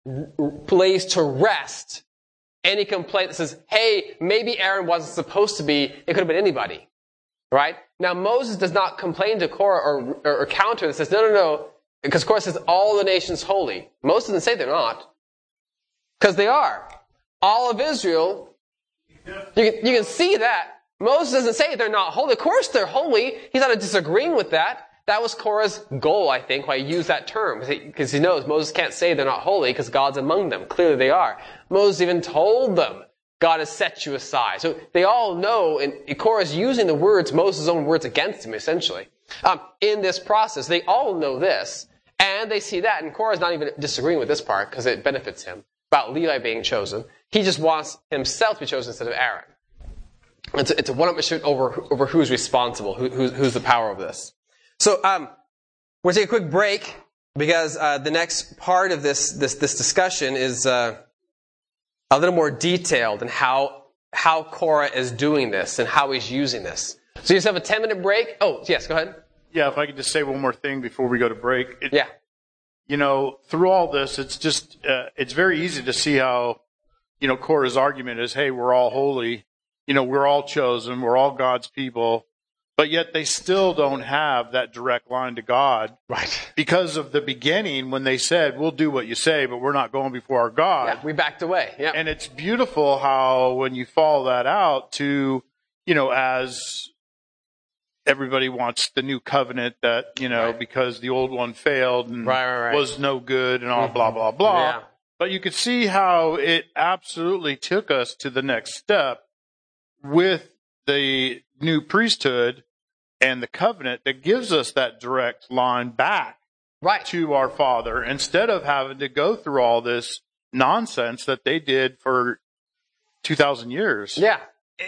lays to rest any complaint that says, hey, maybe Aaron wasn't supposed to be, it could have been anybody. Right? Now, Moses does not complain to Korah or counter and says, no, because Korah says all the nations holy. Moses doesn't say they're not. Because they are. All of Israel, you can see that. Moses doesn't say they're not holy. Of course they're holy. He's not disagreeing with that. That was Korah's goal, I think, why he used that term. Because he knows Moses can't say they're not holy because God's among them. Clearly they are. Moses even told them, God has set you aside. So they all know, and Korah's using the words, Moses' own words against him, essentially. In this process, they all know this. And they see that. And Korah's not even disagreeing with this part because it benefits him about Levi being chosen. He just wants himself to be chosen instead of Aaron. It's a one-up pursuit over who's responsible, who's the power of this. So we're going to take a quick break because the next part of this discussion is a little more detailed in how Korah is doing this and how he's using this. So you just have a 10-minute break. Oh, yes, go ahead. Yeah, if I could just say one more thing before we go to break. Yeah. You know, through all this, it's just, it's very easy to see how, you know, Korah's argument is, hey, we're all holy. You know, we're all chosen. We're all God's people. But yet they still don't have that direct line to God. Right. Because of the beginning when they said, we'll do what you say, but we're not going before our God. Yeah, we backed away. Yeah. And it's beautiful how when you follow that out to, you know, as everybody wants the new covenant that, you know, right. because the old one failed and was no good and all blah, blah, blah. Yeah. But you could see how it absolutely took us to the next step with the new priesthood and the covenant that gives us that direct line back to our Father instead of having to go through all this nonsense that they did for 2,000 years. Yeah.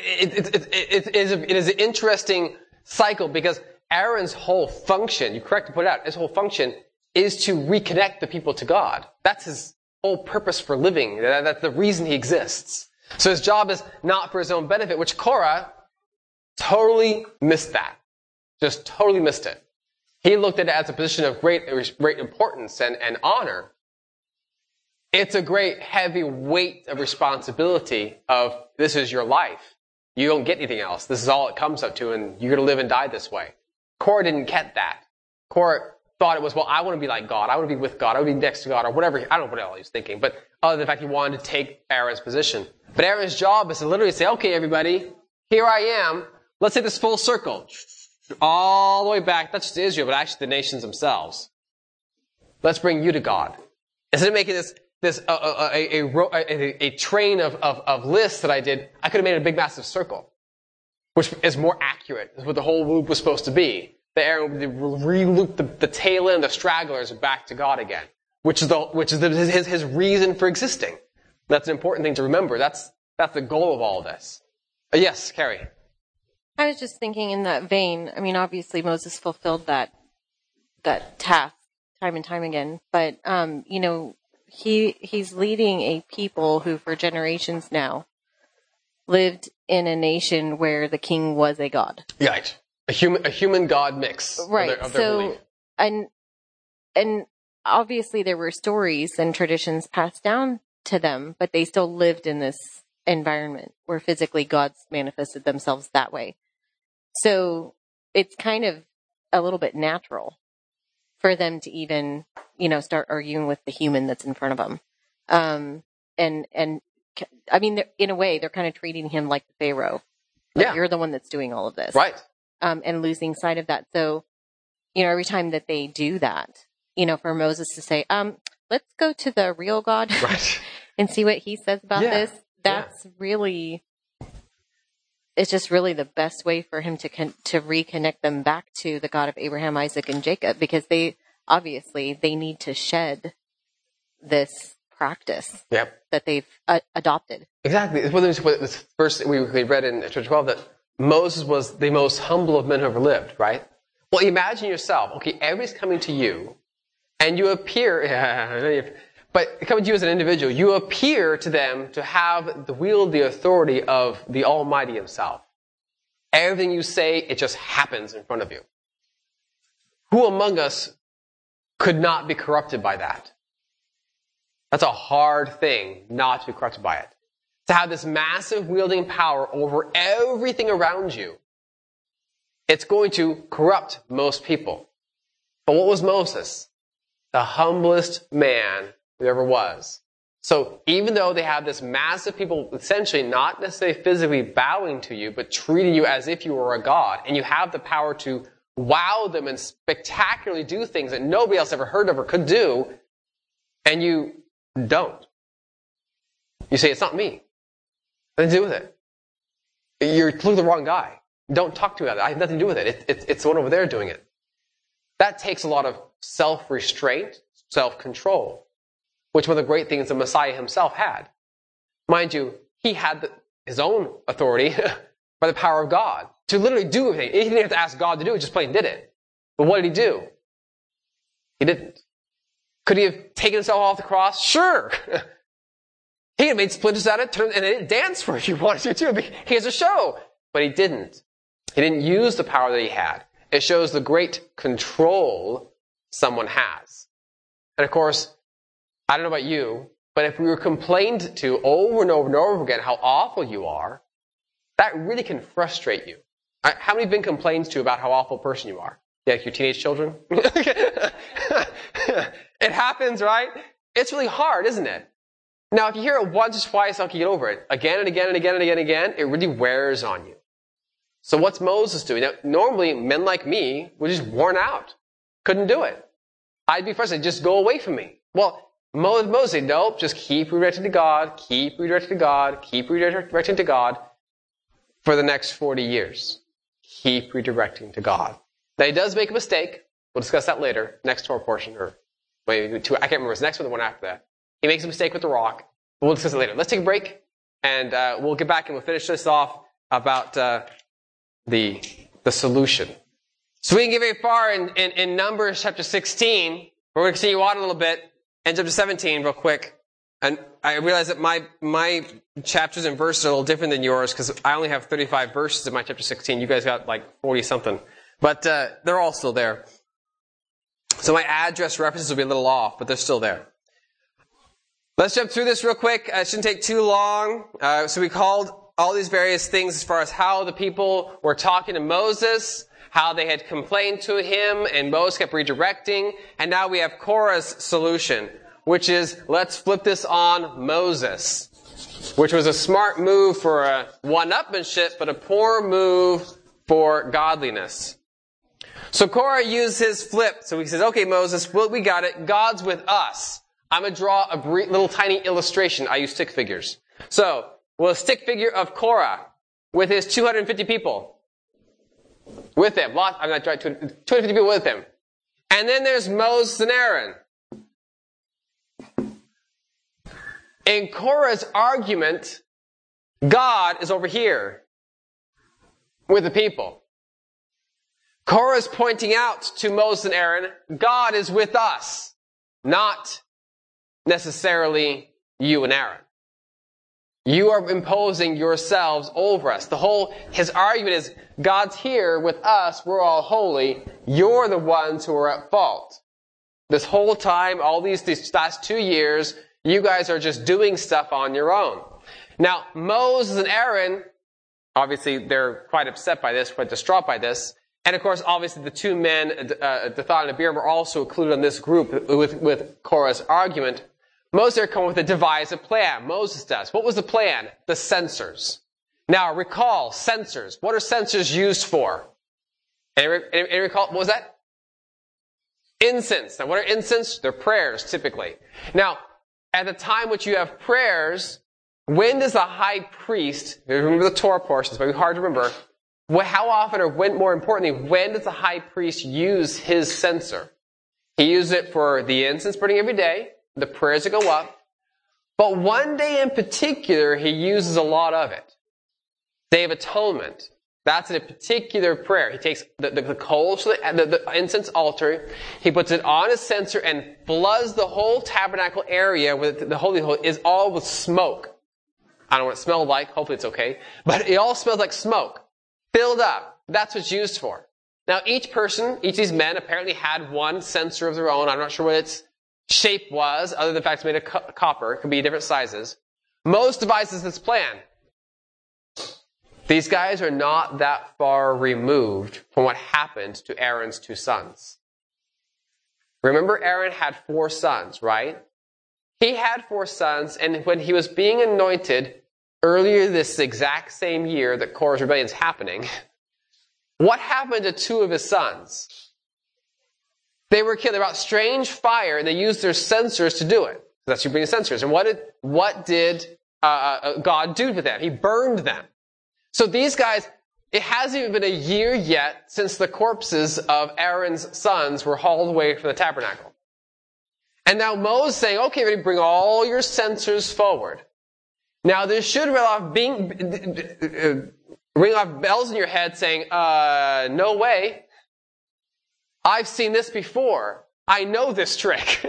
It is an interesting cycle because Aaron's whole function, you correctly put it out, his whole function is to reconnect the people to God. That's his whole purpose for living. That's the reason he exists. So his job is not for his own benefit, which Korah totally missed that. Just totally missed it. He looked at it as a position of great importance and honor. It's a great heavy weight of responsibility of this is your life. You don't get anything else. This is all it comes up to, and you're going to live and die this way. Korah didn't get that. Korah thought it was, well, I want to be like God. I want to be with God. I want to be next to God, or whatever. I don't know what else he was thinking, but other than the fact he wanted to take Aaron's position. But Aaron's job is to literally say, okay, everybody, here I am. Let's say this full circle. All the way back, not just to Israel, but actually the nations themselves. Let's bring you to God. Instead of making a train of lists that I did, I could have made a big massive circle, which is more accurate. Is what the whole loop was supposed to be. The Aaron would re-loop the tail end, the stragglers back to God again, which is his reason for existing. That's an important thing to remember. That's the goal of all of this. Yes, Carrie. I was just thinking in that vein. I mean, obviously Moses fulfilled that task time and time again, but he's leading a people who, for generations now, lived in a nation where the king was a god. Right. A human god mix. Right. Of their belief. And obviously there were stories and traditions passed down to them, but they still lived in this environment where physically gods manifested themselves that way. So it's kind of a little bit natural for them to even, start arguing with the human that's in front of them. And I mean, in a way, they're kind of treating him like the Pharaoh. Like, you're the one that's doing all of this. Right. And losing sight of that. So, every time that they do that, for Moses to say, let's go to the real God right. and see what he says about this. That's really, it's just really the best way for him to reconnect them back to the God of Abraham, Isaac, and Jacob, because they need to shed this practice that they've adopted. Exactly. It's this verse we read in chapter 12 that Moses was the most humble of men who ever lived, right? Well, imagine yourself. Okay, everybody's coming to you, and you appear, but coming to you as an individual, you appear to them to wield the authority of the Almighty himself. Everything you say, it just happens in front of you. Who among us could not be corrupted by that? That's a hard thing not to be corrupted by it. To have this massive wielding power over everything around you, it's going to corrupt most people. But what was Moses? The humblest man who ever was. So even though they have this massive people essentially not necessarily physically bowing to you, but treating you as if you were a god, and you have the power to wow them and spectacularly do things that nobody else ever heard of or could do, and you don't. You say, it's not me. Nothing to do with it. You're looking at the wrong guy. Don't talk to me about it. I have nothing to do with it. It's the one over there doing it. That takes a lot of self-restraint, self-control, which one of the great things the Messiah himself had. Mind you, he had his own authority by the power of God to literally do everything. He didn't have to ask God to do it, just plain did it. But what did he do? He didn't. Could he have taken himself off the cross? Sure. He had made splinters out of it, and they didn't dance for it if he wanted to too. Here's a show. But he didn't. He didn't use the power that he had. It shows the great control someone has. And of course, I don't know about you, but if we were complained to over and over and over again how awful you are, that really can frustrate you. How many have been complained to about how awful a person you are? Yeah, like your teenage children? It happens, right? It's really hard, isn't it? Now, if you hear it once or twice, okay, get over it. Again and again and again and again and again, it really wears on you. So what's Moses doing? Now, normally, men like me were just worn out. Couldn't do it. I'd be frustrated. Just go away from me. Well, Moses said, nope, just keep redirecting to God, keep redirecting to God, keep redirecting to God for the next 40 years. Keep redirecting to God. Now, he does make a mistake. We'll discuss that later. Next Torah portion, or maybe two. I can't remember. It's next one, the one after that. He makes a mistake with the rock, but we'll discuss it later. Let's take a break, and we'll get back and we'll finish this off about the solution. So we didn't get very far in Numbers chapter 16, We're going to continue on a little bit. And chapter 17, real quick. And I realize that my chapters and verses are a little different than yours because I only have 35 verses in my chapter 16. You guys got like 40-something. But they're all still there. So my address references will be a little off, but they're still there. Let's jump through this real quick. It shouldn't take too long. So we called all these various things as far as how the people were talking to Moses, how they had complained to him, and Moses kept redirecting. And now we have Korah's solution, which is, let's flip this on Moses, which was a smart move for a one-upmanship, but a poor move for godliness. So Korah used his flip. So he says, okay, Moses, well, we got it. God's with us. I'm going to draw a little tiny illustration. I use stick figures. So, well, a stick figure of Korah with his 250 people with him. 250 people with him. And then there's Moses and Aaron. In Korah's argument, God is over here with the people. Korah is pointing out to Moses and Aaron, God is with us, not necessarily you and Aaron. You are imposing yourselves over us. His argument is, God's here with us, we're all holy, you're the ones who are at fault. This whole time, all these last 2 years, you guys are just doing stuff on your own. Now, Moses and Aaron, obviously they're quite upset by this, quite distraught by this. And of course, obviously the two men, Dathan and Abiram, are also included in this group with Korah's argument. Moses come with a devise a plan. Moses does. What was the plan? The censers. Now, recall, censers. What are censers used for? Any recall? What was that? Incense. Now, what are incense? They're prayers, typically. Now, at the time which you have prayers, when does the high priest, remember the Torah portion, it's very hard to remember, how often, or when, more importantly, when does the high priest use his censer? He uses it for the incense burning every day, the prayers that go up, but one day in particular, he uses a lot of it. Day of Atonement. That's a particular prayer. He takes the coals to the incense altar, he puts it on his censer and floods the whole tabernacle area with the Holy is all with smoke. I don't know what it smelled like. Hopefully it's okay. But it all smells like smoke. Filled up. That's what it's used for. Now each of these men apparently had one censer of their own. I'm not sure what its shape was, other than the fact it's made of copper. It could be different sizes. Moses devises this plan. These guys are not that far removed from what happened to Aaron's 2 sons. Remember, Aaron had 4 sons, right? He had 4 sons, and when he was being anointed earlier this exact same year that Korah's rebellion is happening, what happened to 2 of his sons? They were killed. They brought strange fire, and they used their censers to do it. That's you bring the censers. And what did God do to them? He burned them. So these guys, it hasn't even been a year yet since the corpses of Aaron's sons were hauled away from the tabernacle. And now Moses is saying, okay, ready, bring all your censers forward. Now this should ring off bells in your head saying, no way. I've seen this before. I know this trick.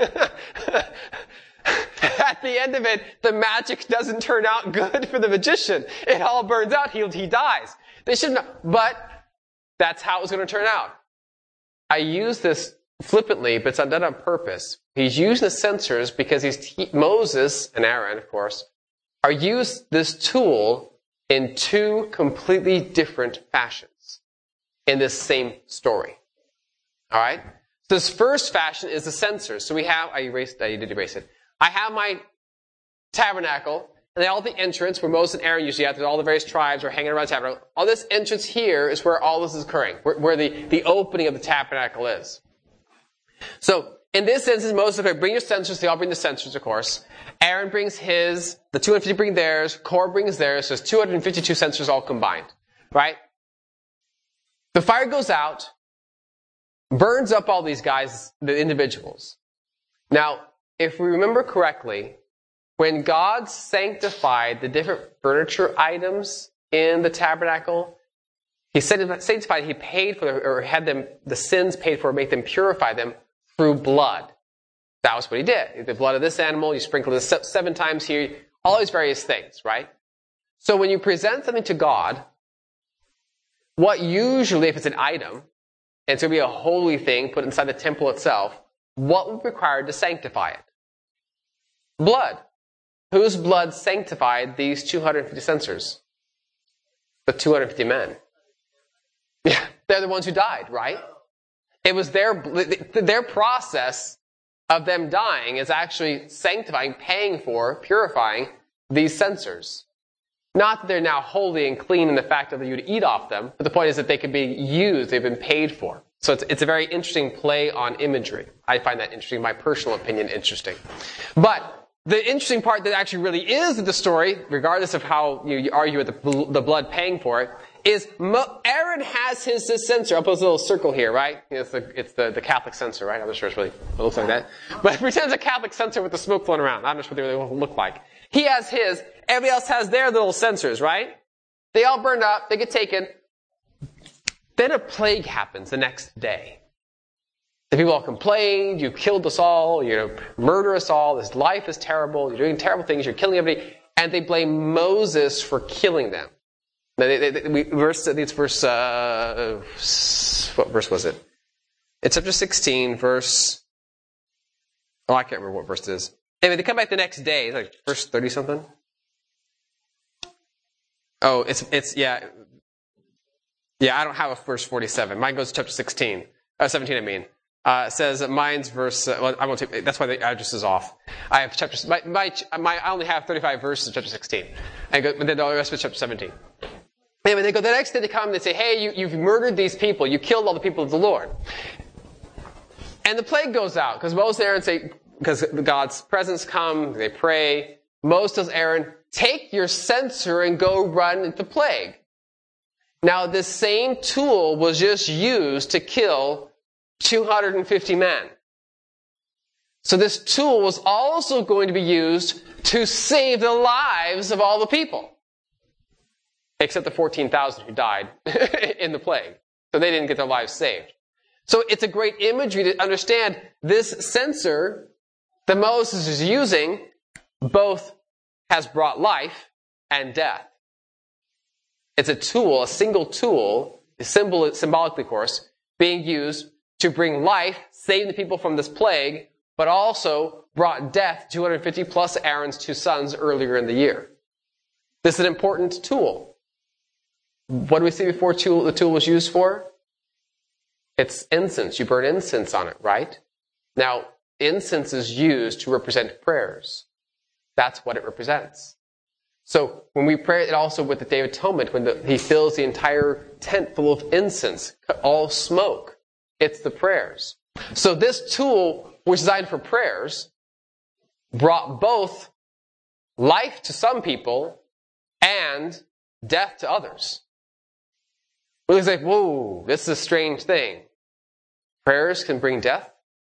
At the end of it, the magic doesn't turn out good for the magician. It all burns out. He dies. They shouldn't know. But that's how it was going to turn out. I use this flippantly, but it's not done on purpose. He's using the censers because Moses and Aaron, of course, are used this tool in 2 completely different fashions in this same story. All right? So this first fashion is the censers. So we have, you did erase it. I have my tabernacle, and all the entrance where Moses and Aaron usually are, all the various tribes are hanging around the tabernacle. All this entrance here is where all this is occurring, where the opening of the tabernacle is. So, in this instance, Moses, okay, bring your censers. They all bring the censers, of course. Aaron brings his, the 250 bring theirs, Korah brings theirs, so there's 252 censers all combined. Right? The fire goes out, burns up all these guys, the individuals. Now, if we remember correctly, when God sanctified the different furniture items in the tabernacle, He sanctified, He paid for, or had them, the sins paid for, make them purify them through blood. That was what he did. The blood of this animal, you sprinkle this 7 times here, all these various things, right? So when you present something to God, what usually, if it's an item, and it's going to be a holy thing put inside the temple itself, what would be required to sanctify it? Blood. Whose blood sanctified these 250 censers? The 250 men. Yeah, they're the ones who died, right? It was their process of them dying is actually sanctifying, paying for, purifying these censers. Not that they're now holy and clean in the fact that you would eat off them, but the point is that they could be used, they've been paid for. So it's a very interesting play on imagery. I find that interesting, my personal opinion interesting. But the interesting part that actually really is of the story, regardless of how you argue with the blood paying for it, is Aaron has his censer. I'll put this little circle here, right? It's the Catholic censer, right? I'm not sure it's really what it looks like that. But pretend it's a Catholic censer with the smoke flowing around. I'm not sure what they really look like. He has his. Everybody else has their little censers, right? They all burned up. They get taken. Then a plague happens the next day. The people all complained. You killed us all. You murder us all. This life is terrible. You're doing terrible things. You're killing everybody. And they blame Moses for killing them. What verse was it? It's chapter 16, verse... Oh, I can't remember what verse it is. Anyway, they come back the next day. It's like verse 30-something. Oh, it's yeah. Yeah, I don't have a verse 47. Mine goes to chapter 17, I mean. It says mine's verse... well, I won't take... That's why the address is off. I have chapter... I only have 35 verses in chapter 16. But then the rest is chapter 17. Anyway, they go the next day, they come and they say, hey, you've murdered these people. You killed all the people of the Lord. And the plague goes out, because Moses and Aaron say, because God's presence come, they pray. Moses tells Aaron, take your censer and go run the plague. Now, this same tool was just used to kill 250 men. So this tool was also going to be used to save the lives of all the people. Except the 14,000 who died in the plague. So they didn't get their lives saved. So it's a great imagery to understand this censer that Moses is using both has brought life and death. It's a tool, a single tool, symbolically, of course, being used to bring life, save the people from this plague, but also brought death, 250 plus Aaron's 2 sons earlier in the year. This is an important tool. What do we see before the tool was used for? It's incense. You burn incense on it, right? Now, incense is used to represent prayers. That's what it represents. So when we pray it also with the Day of Atonement, when he fills the entire tent full of incense, all smoke, it's the prayers. So this tool, which is designed for prayers, brought both life to some people and death to others. We're like, whoa, this is a strange thing. Prayers can bring death?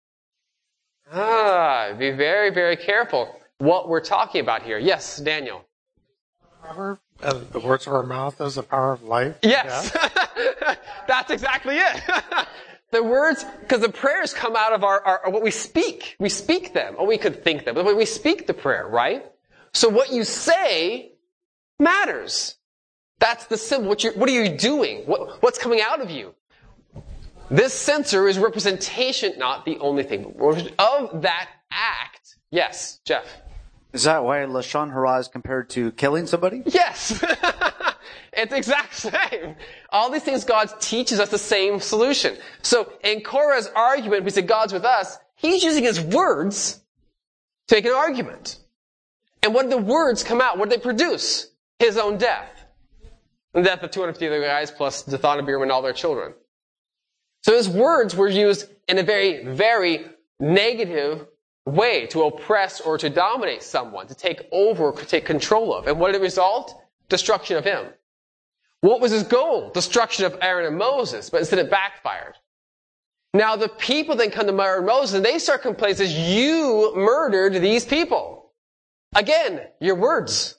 Be very, very careful what we're talking about here. Yes, Daniel. The words of our mouth is the power of life. Yes. That's exactly it. The words, because the prayers come out of our what we speak. We speak them. Or we could think them. But we speak the prayer, right? So what you say matters. That's the symbol. What are you doing? What's coming out of you? This censer is representation, not the only thing, but of that act. Yes, Jeff. Is that why Lashon Hara is compared to killing somebody? Yes. It's the exact same. All these things God teaches us the same solution. So in Korah's argument, we say God's with us, he's using his words to make an argument. And what did the words come out? What did they produce? His own death. The death of 250 other guys plus Dathan, Abiram, and all their children. So his words were used in a very, very negative way to oppress or to dominate someone, to take over, to take control of. And what did it result? Destruction of him. What was his goal? Destruction of Aaron and Moses, but instead it backfired. Now the people then come to Aaron and Moses and they start complaining, says, you murdered these people. Again, your words.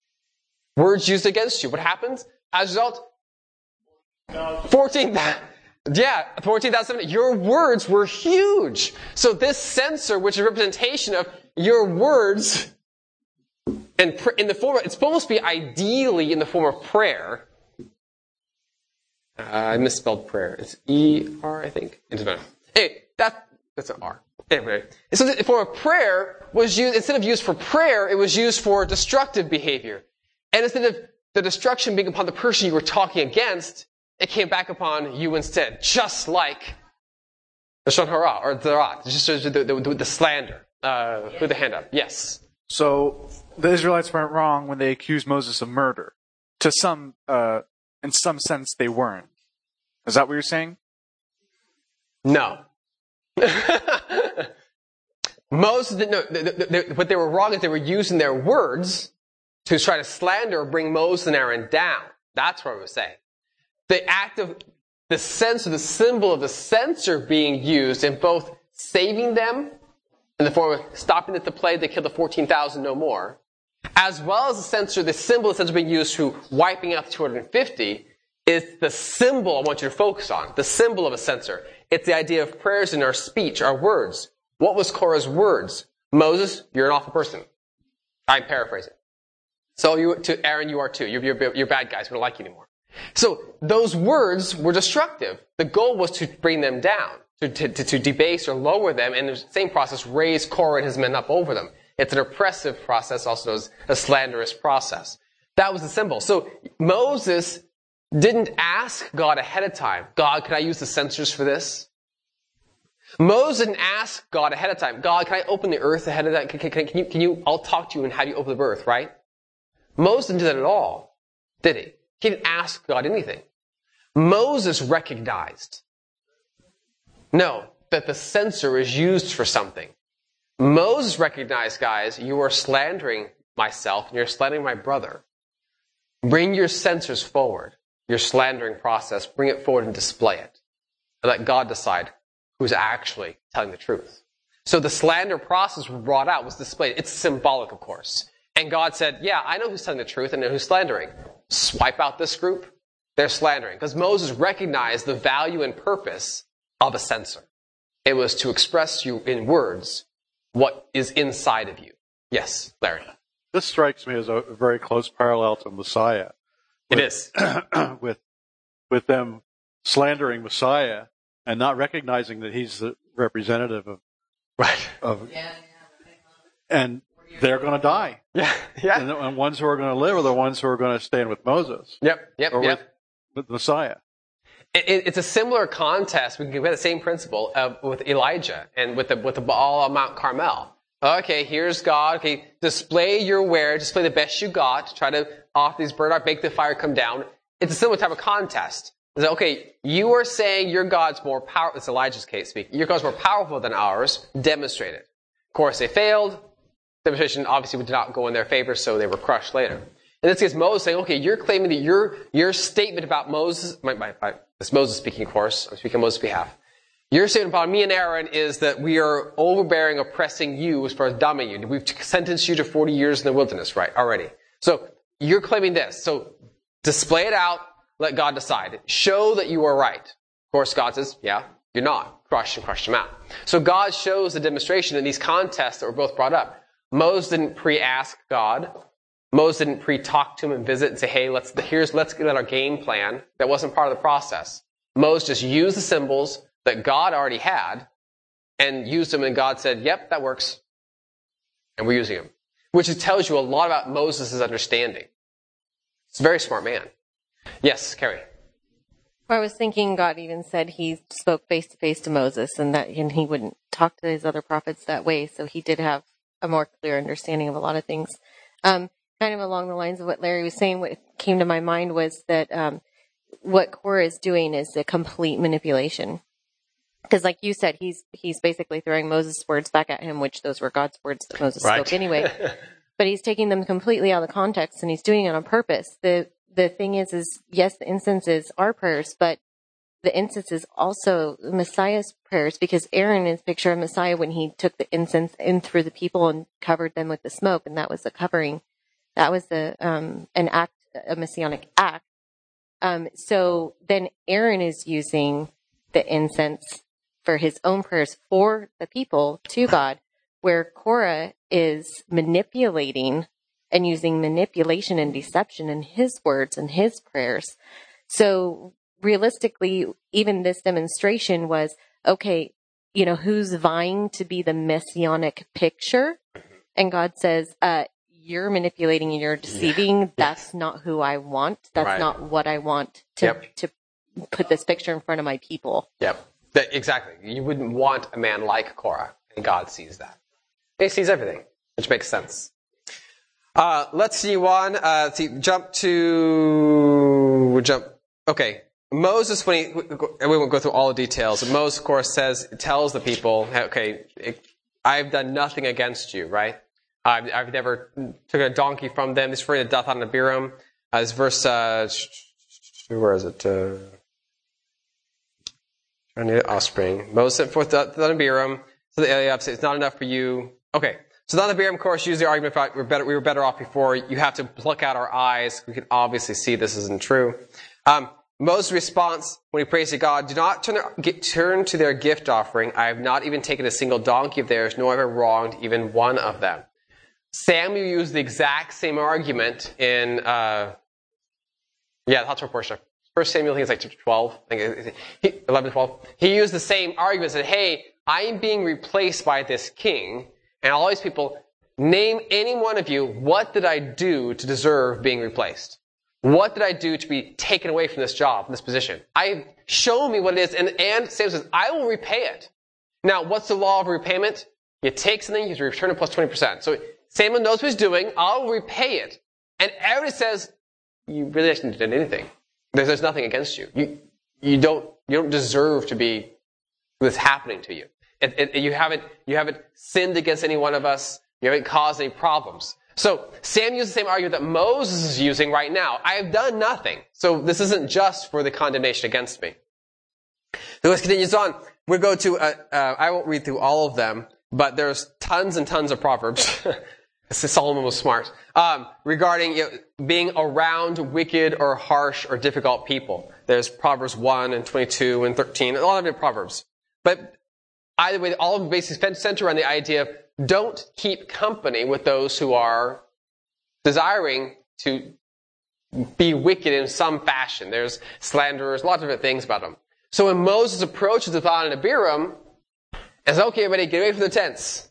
Words used against you. What happens? As a result, 14,000. Yeah, 14,000. Your words were huge. So this censer, which is a representation of your words, and in the form, it's supposed to be ideally in the form of prayer. I misspelled prayer. It's E-R, I think. It doesn't matter. Hey, that's an R. Anyway, so the form of prayer was used, instead of used for prayer, it was used for destructive behavior. And instead of the destruction being upon the person you were talking against, it came back upon you instead. Just like the Lashon Hara, or the Rat, just the slander. With the hand up. Yes. So the Israelites weren't wrong when they accused Moses of murder. To some, in some sense, they weren't. Is that what you're saying? No. Moses didn't know. What they were wrong is they were using their words to try to slander or bring Moses and Aaron down. That's what I was saying. The act of the censer, the symbol of the censer being used in both saving them in the form of stopping the plague that killed the 14,000 no more, as well as the censer, the symbol of the censer being used to wiping out the 250, is the symbol I want you to focus on. The symbol of a censer. It's the idea of prayers in our speech, our words. What was Korah's words? Moses, you're an awful person. I'm paraphrasing. So to Aaron, you are too. You're bad guys. We don't like you anymore. So those words were destructive. The goal was to bring them down, to debase or lower them, and in the same process, raise Korah and his men up over them. It's an oppressive process, also known as a slanderous process. That was the symbol. So Moses didn't ask God ahead of time, God, can I use the censers for this? Moses didn't ask God ahead of time, God, can I open the earth ahead of that? Can you, I'll talk to you and how do you open the earth, right? Moses didn't do that at all, did he? He didn't ask God anything. Moses recognized, that the censer is used for something. Moses recognized, guys, you are slandering myself and you're slandering my brother. Bring your censers forward, your slandering process, bring it forward and display it. And let God decide who's actually telling the truth. So the slander process was brought out, was displayed. It's symbolic, of course. And God said, yeah, I know who's telling the truth and I know who's slandering. Swipe out this group. They're slandering. Because Moses recognized the value and purpose of a censer. It was to express you in words what is inside of you. Yes, Larry. This strikes me as a very close parallel to Messiah. It is. with them slandering Messiah and not recognizing that he's the representative of, and they're going to die. Yeah. And the ones who are going to live are the ones who are going to stand with Moses. With Messiah. It's a similar contest. We can get the same principle with Elijah and with the Baal on Mount Carmel. Okay, here's God. Okay, display your ware, display the best you got. Try to offer these burnt, make the fire come down. It's a similar type of contest. It's like, okay, you are saying your God's more powerful. It's Elijah's case speaking. Your God's more powerful than ours. Demonstrate it. Of course, they failed. Demonstration obviously did not go in their favor, so they were crushed later. In this case, Moses saying, okay, you're claiming that your statement about Moses, it's Moses speaking, of course. I'm speaking on Moses' behalf. Your statement about me and Aaron is that we are overbearing, oppressing you as far as dumbing you. We've sentenced you to 40 years in the wilderness, right, already. So you're claiming this. So display it out. Let God decide. Show that you are right. Of course, God says, yeah, you're not. Crush them out. So God shows the demonstration in these contests that were both brought up. Moses didn't pre-ask God. Moses didn't pre-talk to him and visit and say, hey, let's get our game plan. That wasn't part of the process. Moses just used the symbols that God already had and used them, and God said, yep, that works. And we're using them. Which tells you a lot about Moses' understanding. He's a very smart man. Yes, Carrie. I was thinking God even said he spoke face to face to Moses and he wouldn't talk to his other prophets that way. So he did have a more clear understanding of a lot of things. Kind of along the lines of what Larry was saying, what came to my mind was that what Korah is doing is a complete manipulation. Because like you said, he's basically throwing Moses' words back at him, which those were God's words that Moses spoke anyway. But he's taking them completely out of the context, and he's doing it on purpose. The thing is yes, the incense is our prayers, but the incense is also Messiah's prayers, because Aaron is a picture of Messiah when he took the incense in through the people and covered them with the smoke, and that was the covering. That was an act, a messianic act. So then Aaron is using the incense for his own prayers for the people to God, where Korah is manipulating and using manipulation and deception in his words and his prayers. So realistically, even this demonstration was, okay, who's vying to be the messianic picture? And God says, you're manipulating and you're deceiving. Yeah. That's not who I want. That's not what I want to put this picture in front of my people. Yep. Exactly. You wouldn't want a man like Korah, and God sees that. He sees everything, which makes sense. Let's see one. Okay. Moses, we won't go through all the details. Moses, of course, tells the people, okay, I've done nothing against you, right? I've never took a donkey from them. This referring to Dathan and Abiram. This verse, where is it? Trying to get offspring. Moses sent forth Dathan and Abiram. So the Eliab said, it's not enough for you. Okay. So Dathan and Abiram, of course, used the argument about we were better off before. You have to pluck out our eyes. We can obviously see this isn't true. Moses' response when he prays to God, do not turn to their gift offering. I have not even taken a single donkey of theirs, nor have I wronged even one of them. Samuel used the exact same argument in, the Hot portion. 1 Samuel, I think it's like chapter 12, 11 to 12. He used the same argument, said, hey, I am being replaced by this king, and all these people, name any one of you, what did I do to deserve being replaced? What did I do to be taken away from this job, from this position? Show me what it is, and Samuel says, I will repay it. Now, what's the law of repayment? You take something, you return it plus 20%. So Samuel knows what he's doing, I'll repay it. And everybody says, you really actually didn't do anything. There's nothing against you. You don't deserve to be this happening to you. You haven't sinned against any one of us. You haven't caused any problems. So Sam used the same argument that Moses is using right now. I have done nothing. So this isn't just for the condemnation against me. The list continues on. We'll go to, I won't read through all of them, but there's tons and tons of Proverbs. Solomon was smart. Regarding being around wicked or harsh or difficult people. There's Proverbs 1 and 22 and 13, a lot of different Proverbs. But either way, all of them basically center around the idea of don't keep company with those who are desiring to be wicked in some fashion. There's slanderers, a lot of different things about them. So when Moses approaches Dathan and Abiram, and says, okay, everybody, get away from the tents.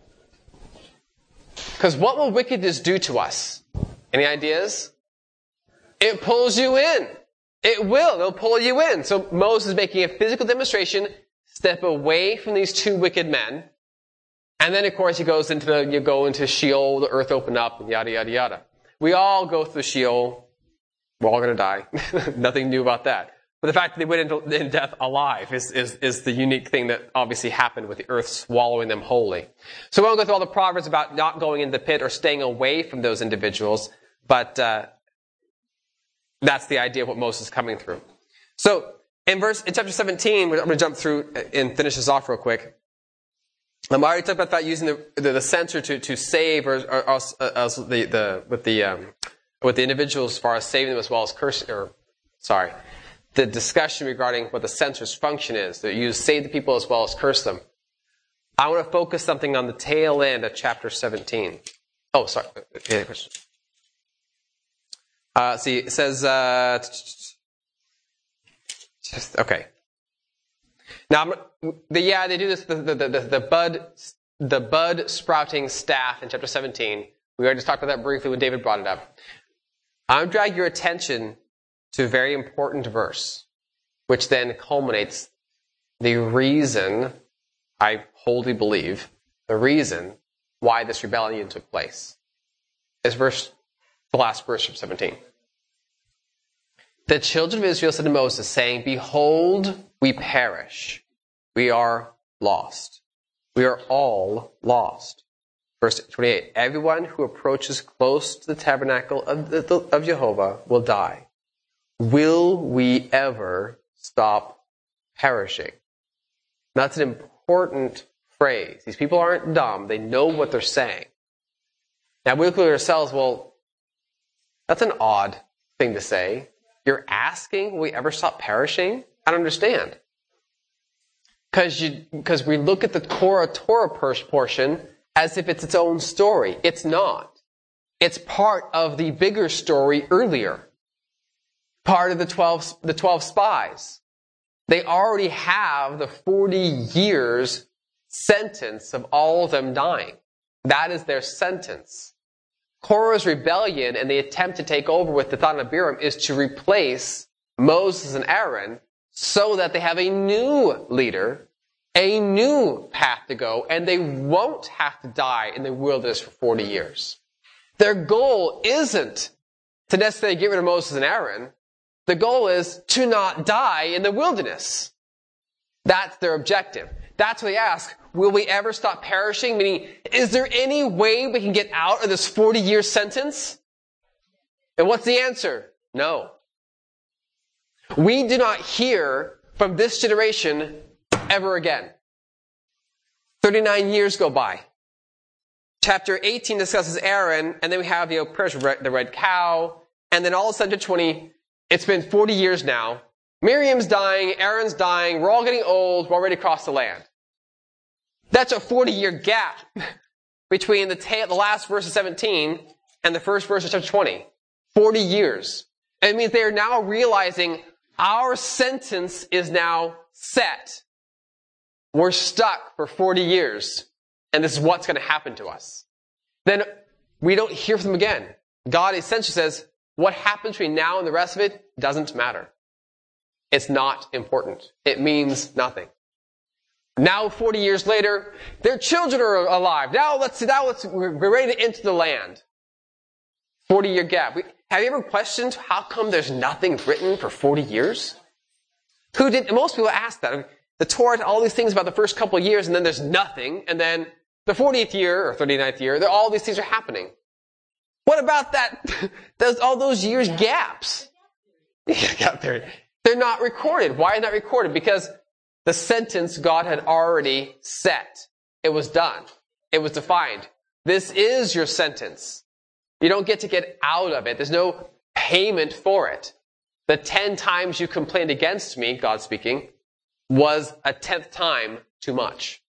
Because what will wickedness do to us? Any ideas? It pulls you in. It will. It'll pull you in. So Moses is making a physical demonstration, step away from these two wicked men. And then, of course, you go into Sheol, the earth open up, and yada, yada, yada. We all go through Sheol. We're all going to die. Nothing new about that. But the fact that they went into death alive is the unique thing that obviously happened with the earth swallowing them wholly. So we won't go through all the Proverbs about not going into the pit or staying away from those individuals, but that's the idea of what Moses is coming through. So in chapter 17, I'm going to jump through and finish this off real quick. I already talked about that using the censer to save with the individuals as far as saving them as well as cursing. The discussion regarding what the censor's function is. That you save the people as well as curse them. I want to focus something on the tail end of chapter 17. Oh, sorry. Any question? It says, okay. Now, they do this, the bud sprouting staff in chapter 17. We already just talked about that briefly when David brought it up. I'm going to drag your attention to a very important verse, which then culminates the reason, I wholly believe, the reason why this rebellion took place. Is the last verse from 17. The children of Israel said to Moses, saying, behold, we perish. We are lost. We are all lost. Verse 28, everyone who approaches close to the tabernacle of Jehovah will die. Will we ever stop perishing? That's an important phrase. These people aren't dumb. They know what they're saying. Now we look at ourselves, well, that's an odd thing to say. You're asking, will we ever stop perishing? I don't understand. Because we look at the Torah portion as if it's its own story. It's not. It's part of the bigger story earlier. Part of the 12 spies. They already have the 40 years sentence of all of them dying. That is their sentence. Korah's rebellion and the attempt to take over with Dathan and Abiram is to replace Moses and Aaron so that they have a new leader, a new path to go, and they won't have to die in the wilderness for 40 years. Their goal isn't to necessarily get rid of Moses and Aaron. The goal is to not die in the wilderness. That's their objective. That's what they ask. Will we ever stop perishing? Meaning, is there any way we can get out of this 40-year sentence? And what's the answer? No. We do not hear from this generation ever again. 39 years go by. Chapter 18 discusses Aaron, and then we have the red cow, and then all of a sudden to 20, it's been 40 years now. Miriam's dying, Aaron's dying, we're all getting old, we're already across the land. That's a 40-year gap between the last verse of 17 and the first verse of chapter 20. 40 years. It means they are now realizing our sentence is now set. We're stuck for 40 years, and this is what's going to happen to us. Then we don't hear from them again. God essentially says, what happens between now and the rest of it doesn't matter. It's not important. It means nothing. Now, 40 years later, their children are alive. We're ready to enter the land. 40-year gap. Have you ever questioned how come there's nothing written for 40 years? Most people ask that. I mean, the Torah, all these things about the first couple of years, and then there's nothing, and then the 40th year or 39th year, all these things are happening. What about that? All those years gaps? They're not recorded. Why are they not recorded? Because the sentence God had already set. It was done. It was defined. This is your sentence. You don't get to get out of it. There's no payment for it. The 10 times you complained against me, God speaking, was a 10th time too much.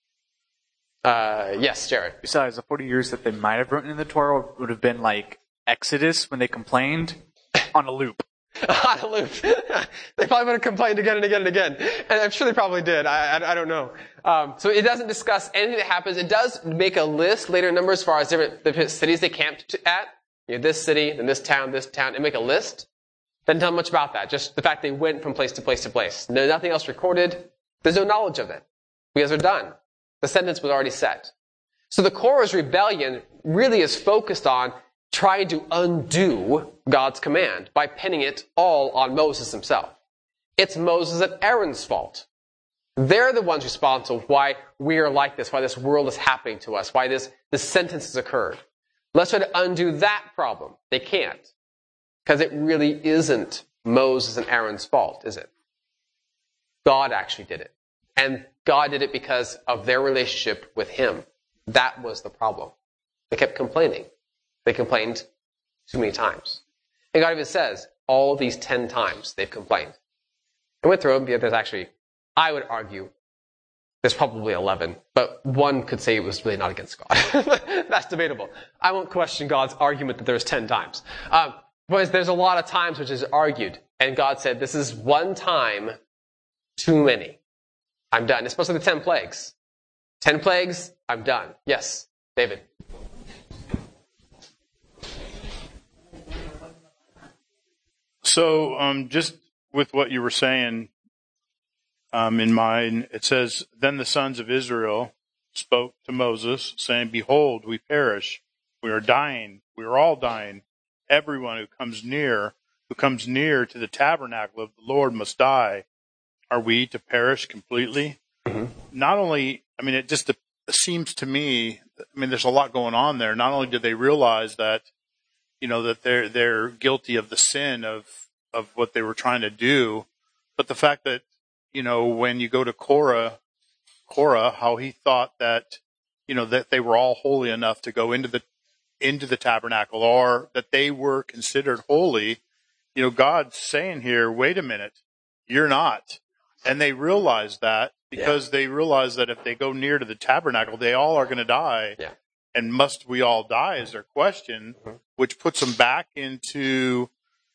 Yes, Jared. Besides, the 40 years that they might have written in the Torah would have been like Exodus when they complained on a loop. On a loop. They probably would have complained again and again and again. And I'm sure they probably did. I don't know. So it doesn't discuss anything that happens. It does make a list later in Numbers as far as different cities they camped at. You know, this city, then this town, and make a list. Doesn't tell much about that. Just the fact they went from place to place to place. No, nothing else recorded. There's no knowledge of it. Because they're done. The sentence was already set. So the Korah's rebellion really is focused on trying to undo God's command by pinning it all on Moses himself. It's Moses and Aaron's fault. They're the ones responsible for why we are like this, why this world is happening to us, why this sentence has occurred. Let's try to undo that problem. They can't. Because it really isn't Moses and Aaron's fault, is it? God actually did it. And God did it because of their relationship with him. That was the problem. They kept complaining. They complained too many times. And God even says, all these 10 times they've complained. I went through them. There's actually, I would argue, there's probably 11. But one could say it was really not against God. That's debatable. I won't question God's argument that there's 10 times. But there's a lot of times which is argued. And God said, this is one time too many. I'm done. Especially the 10 plagues. 10 plagues, I'm done. Yes, David. So, just with what you were saying, in mind, it says, then the sons of Israel spoke to Moses, saying, behold, we perish. We are dying. We are all dying. Everyone who comes near to the tabernacle of the Lord must die. Are we to perish completely? Mm-hmm. Not only, it just seems to me, there's a lot going on there. Not only did they realize that, that they're guilty of the sin of what they were trying to do, but the fact that, when you go to Korah, how he thought that, that they were all holy enough to go into the tabernacle, or that they were considered holy, God's saying here, wait a minute, you're not. And they realized that, because they realize that if they go near to the tabernacle, they all are going to die. Yeah. And must we all die is their question, which puts them back into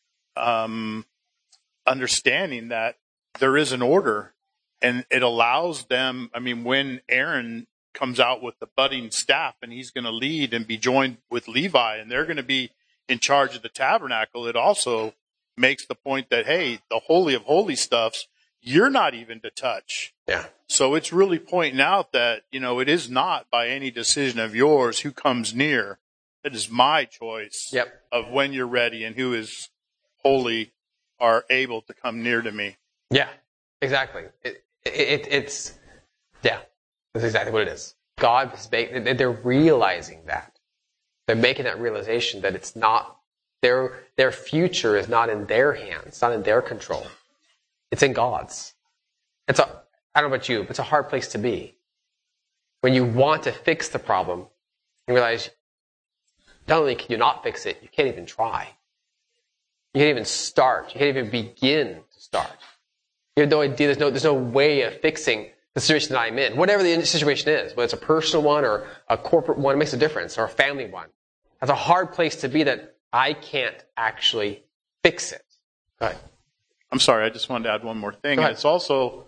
understanding that there is an order, and it allows them. I mean, when Aaron comes out with the budding staff and he's going to lead and be joined with Levi, and they're going to be in charge of the tabernacle, it also makes the point that, hey, the Holy of Holy stuffs, you're not even to touch. Yeah. So it's really pointing out that, it is not by any decision of yours who comes near. It is my choice of when you're ready and who is holy are able to come near to me. Yeah, exactly. It's that's exactly what it is. God is they're realizing that. They're making that realization that it's not their future is not in their hands, not in their control. It's in God's. I don't know about you, but it's a hard place to be. When you want to fix the problem, you realize not only can you not fix it, you can't even try. You can't even start. You can't even begin to start. You have no idea. There's no way of fixing the situation that I'm in. Whatever the situation is, whether it's a personal one or a corporate one, it makes a difference, or a family one. That's a hard place to be that I can't actually fix it. Go ahead. I'm sorry, I just wanted to add one more thing. It's also,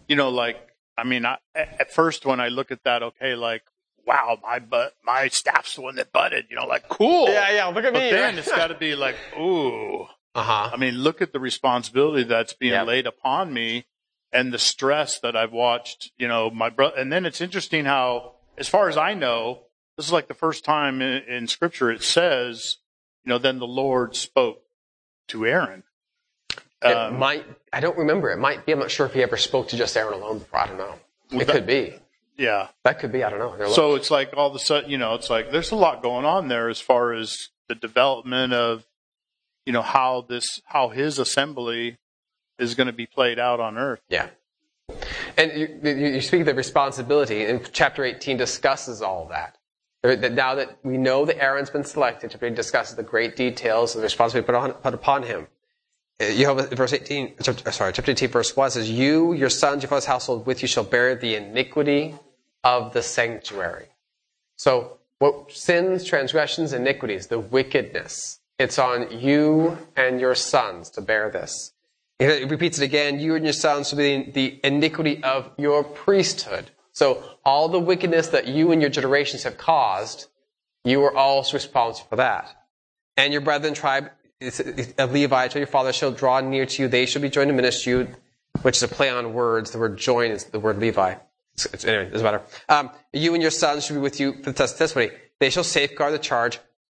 at first when I look at that, wow, my staff's the one that budded, cool. Yeah, look at me. But then it's got to be like, ooh. I mean, look at the responsibility that's being laid upon me and the stress that I've watched, my brother. And then it's interesting how, as far as I know, this is like the first time in Scripture it says, then the Lord spoke to Aaron. I don't remember. It might be. I'm not sure if he ever spoke to just Aaron alone before. I don't know. It could be. Yeah. That could be. I don't know. So it's like all of a sudden, it's like there's a lot going on there as far as the development of, how his assembly is going to be played out on earth. Yeah. And you speak of the responsibility, and chapter 18 discusses all of that. Now that we know that Aaron's been selected, chapter 18 discusses the great details of the responsibility put upon him. Chapter 18, verse 1 says, "You, your sons, your father's household with you shall bear the iniquity of the sanctuary." So, what sins, transgressions, iniquities, the wickedness, it's on you and your sons to bear this. It repeats it again, "You and your sons shall be the iniquity of your priesthood." So, all the wickedness that you and your generations have caused, you are also responsible for that. "And your brethren, tribe of Levi, till your father shall draw near to you, they shall be joined to minister you," which is a play on words. The word join is the word Levi. Anyway, it doesn't matter. "You and your sons shall be with you for the testimony. They shall safeguard the charge."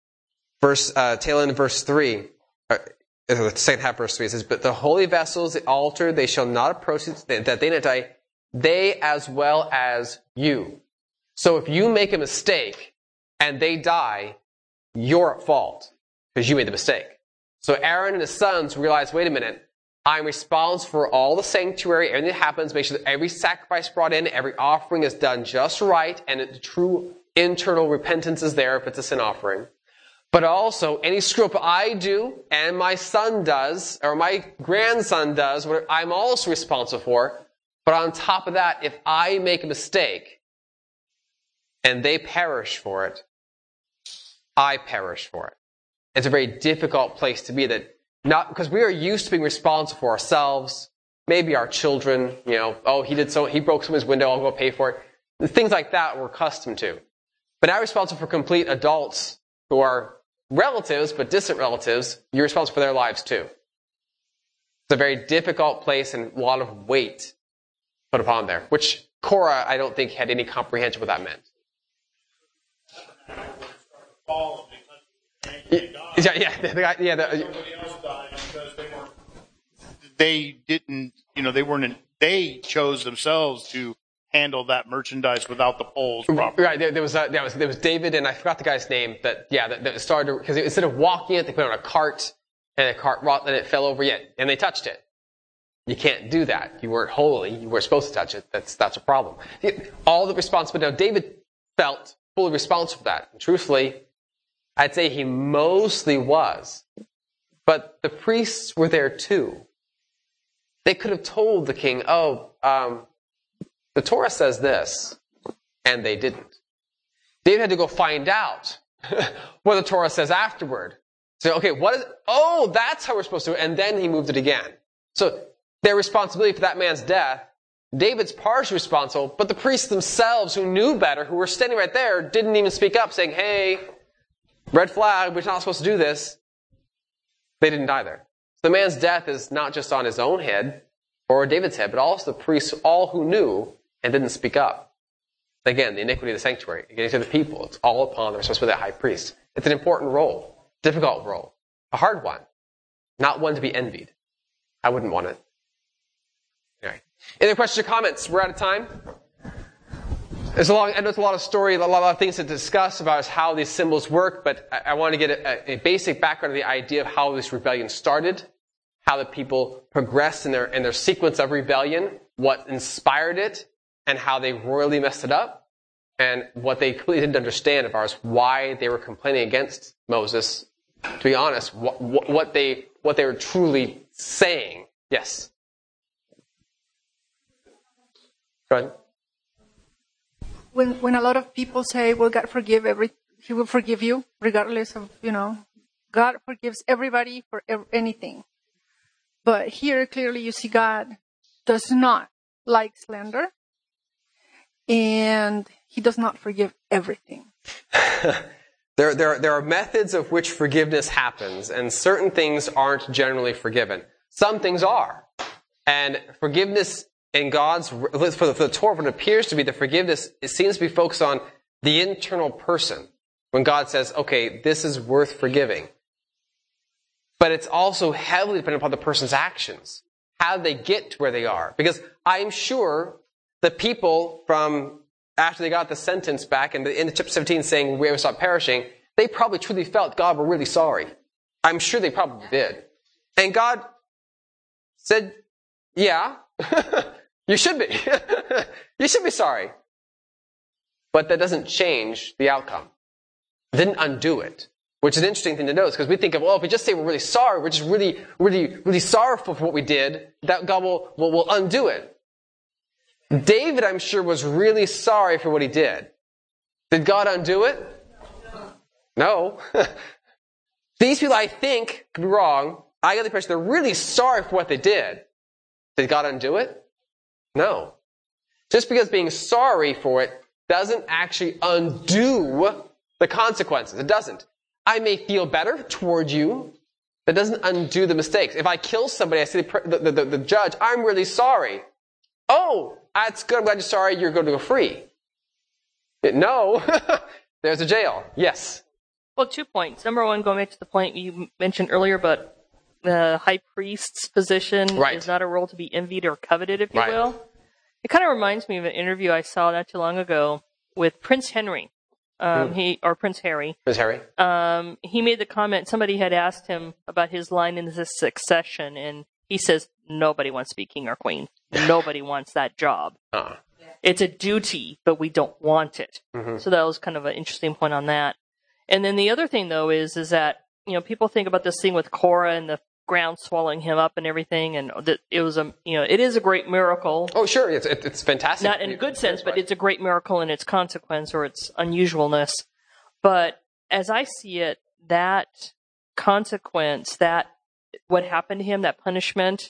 Tail end of verse 3, the second half of verse 3, it says, "But the holy vessels, the altar, they shall not approach it, that they not die, they as well as you." So if you make a mistake and they die, you're at fault because you made the mistake. So Aaron and his sons realize, wait a minute, I'm responsible for all the sanctuary, everything that happens, make sure that every sacrifice brought in, every offering is done just right, and the true internal repentance is there if it's a sin offering. But also, any screw up I do, and my son does, or my grandson does, what I'm also responsible for. But on top of that, if I make a mistake, and they perish for it, I perish for it. It's a very difficult place to be, that not because we are used to being responsible for ourselves, maybe our children, he broke someone's window, I'll go pay for it. Things like that we're accustomed to. But now responsible for complete adults who are relatives, but distant relatives, you're responsible for their lives too. It's a very difficult place and a lot of weight put upon there, which Korah, I don't think, had any comprehension what that meant. They chose themselves to handle that merchandise without the poles properly. Right, there was David, and I forgot the guy's name, that started, because instead of walking it, they put it on a cart, and it fell over yet, and they touched it. You can't do that. You weren't holy. You weren't supposed to touch it. That's a problem. All the responsibility. Now, David felt fully responsible for that. And truthfully, I'd say he mostly was. But the priests were there too. They could have told the king, the Torah says this, and they didn't. David had to go find out what the Torah says afterward. So, okay, what is it? Oh, that's how we're supposed to do it. And then he moved it again. So their responsibility for that man's death, David's partially responsible, but the priests themselves who knew better, who were standing right there, didn't even speak up saying, hey, red flag, we're not supposed to do this. They didn't either. So the man's death is not just on his own head or David's head, but also the priests, all who knew and didn't speak up. Again, the iniquity of the sanctuary, getting to the people, it's all upon the responsibility of the high priest. It's an important role, difficult role, a hard one, not one to be envied. I wouldn't want it. All right. Any questions or comments? We're out of time. I know it's a lot of story, a lot of things to discuss about how these symbols work, but I want to get a basic background of the idea of how this rebellion started, how the people progressed in their sequence of rebellion, what inspired it, and how they royally messed it up, and what they clearly didn't understand as far as why they were complaining against Moses. To be honest, what they were truly saying. Yes. Go ahead. When a lot of people say, "Well, God He will forgive you, regardless of God forgives everybody for anything," but here clearly you see God does not like slander. And he does not forgive everything. There are methods of which forgiveness happens, and certain things aren't generally forgiven. Some things are. And forgiveness in God's, for the Torah, what appears to be the forgiveness, it seems to be focused on the internal person. When God says, okay, this is worth forgiving. But it's also heavily dependent upon the person's actions. How they get to where they are. Because I'm sure the people from after they got the sentence back in chapter 17 saying we ever stop perishing, they probably truly felt God were really sorry. I'm sure they probably did. And God said, yeah, you should be. You should be sorry. But that doesn't change the outcome. It didn't undo it. Which is an interesting thing to notice, because we think of, if we just say we're really sorry, we're just really, really, really sorrowful for what we did, that God will undo it. David, I'm sure, was really sorry for what he did. Did God undo it? No. These people, I think, could be wrong. I get the impression they're really sorry for what they did. Did God undo it? No. Just because being sorry for it doesn't actually undo the consequences. It doesn't. I may feel better toward you. That doesn't undo the mistakes. If I kill somebody, I say the judge, I'm really sorry. Oh, that's good. I'm glad you're sorry. You're going to go free. No. There's a jail. Yes. Well, 2 points. Number one, going back to the point you mentioned earlier, but the high priest's position is not a role to be envied or coveted, if you will. It kind of reminds me of an interview I saw not too long ago with Prince Henry. Prince Harry. Prince Harry. He made the comment, somebody had asked him about his line in the succession, and he says, nobody wants to be king or queen. Nobody wants that job. It's a duty, but we don't want it. Mm-hmm. So that was kind of an interesting point on that. And then the other thing, though, is that, people think about this thing with Korah and the ground swallowing him up and everything, and that it was it is a great miracle. Oh, sure. It's fantastic. Not in a good sense, but it's a great miracle in its consequence or its unusualness. But as I see it, that consequence, that what happened to him, that punishment,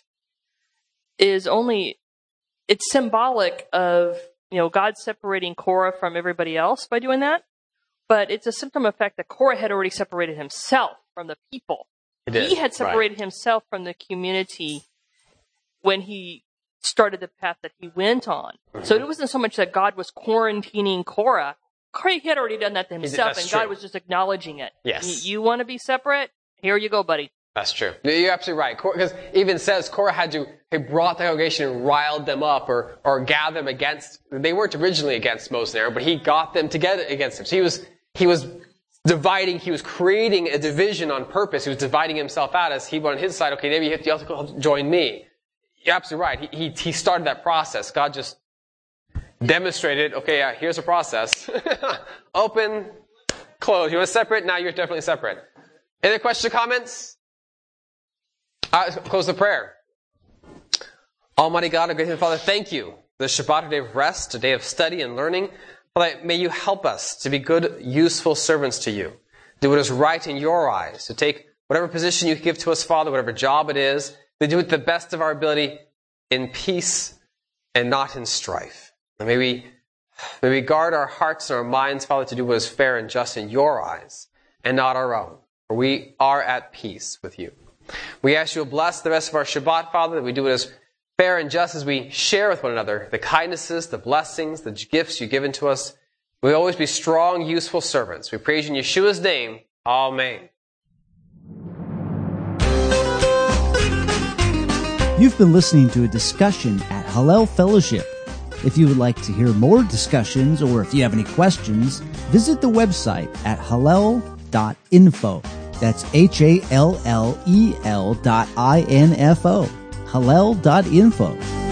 is it's symbolic of, God separating Korah from everybody else by doing that. But it's a symptom effect that Korah had already separated himself from the people. He had separated himself from the community when he started the path that he went on. Mm-hmm. So it wasn't so much that God was quarantining Korah. He had already done that to himself, and God was just acknowledging it. Yes. You want to be separate? Here you go, buddy. That's true. You're absolutely right. Because it even says Korah he brought the congregation and riled them up or gathered them against, they weren't originally against Moses and Aaron, but he got them together against him. So he was dividing, he was creating a division on purpose. He was dividing himself out as he went on his side. Okay, maybe you have to join me. You're absolutely right. He started that process. God just demonstrated, okay, here's a process. Open, close. You want to separate? Now you're definitely separate. Any questions or comments? Close the prayer. Almighty God, our great Father, thank you the Shabbat, a day of rest, a day of study and learning. Father, may you help us to be good, useful servants to you. Do what is right in your eyes. To take whatever position you give to us, Father, whatever job it is, to do it to the best of our ability in peace and not in strife. And may we guard our hearts and our minds, Father, to do what is fair and just in your eyes and not our own. For we are at peace with you. We ask you to bless the rest of our Shabbat, Father, that we do it as fair and just as we share with one another the kindnesses, the blessings, the gifts you've given to us. We always be strong, useful servants. We praise you in Yeshua's name. Amen. You've been listening to a discussion at Hallel Fellowship. If you would like to hear more discussions or if you have any questions, visit the website at hallel.info. That's HALLEL.info. Hallel.info.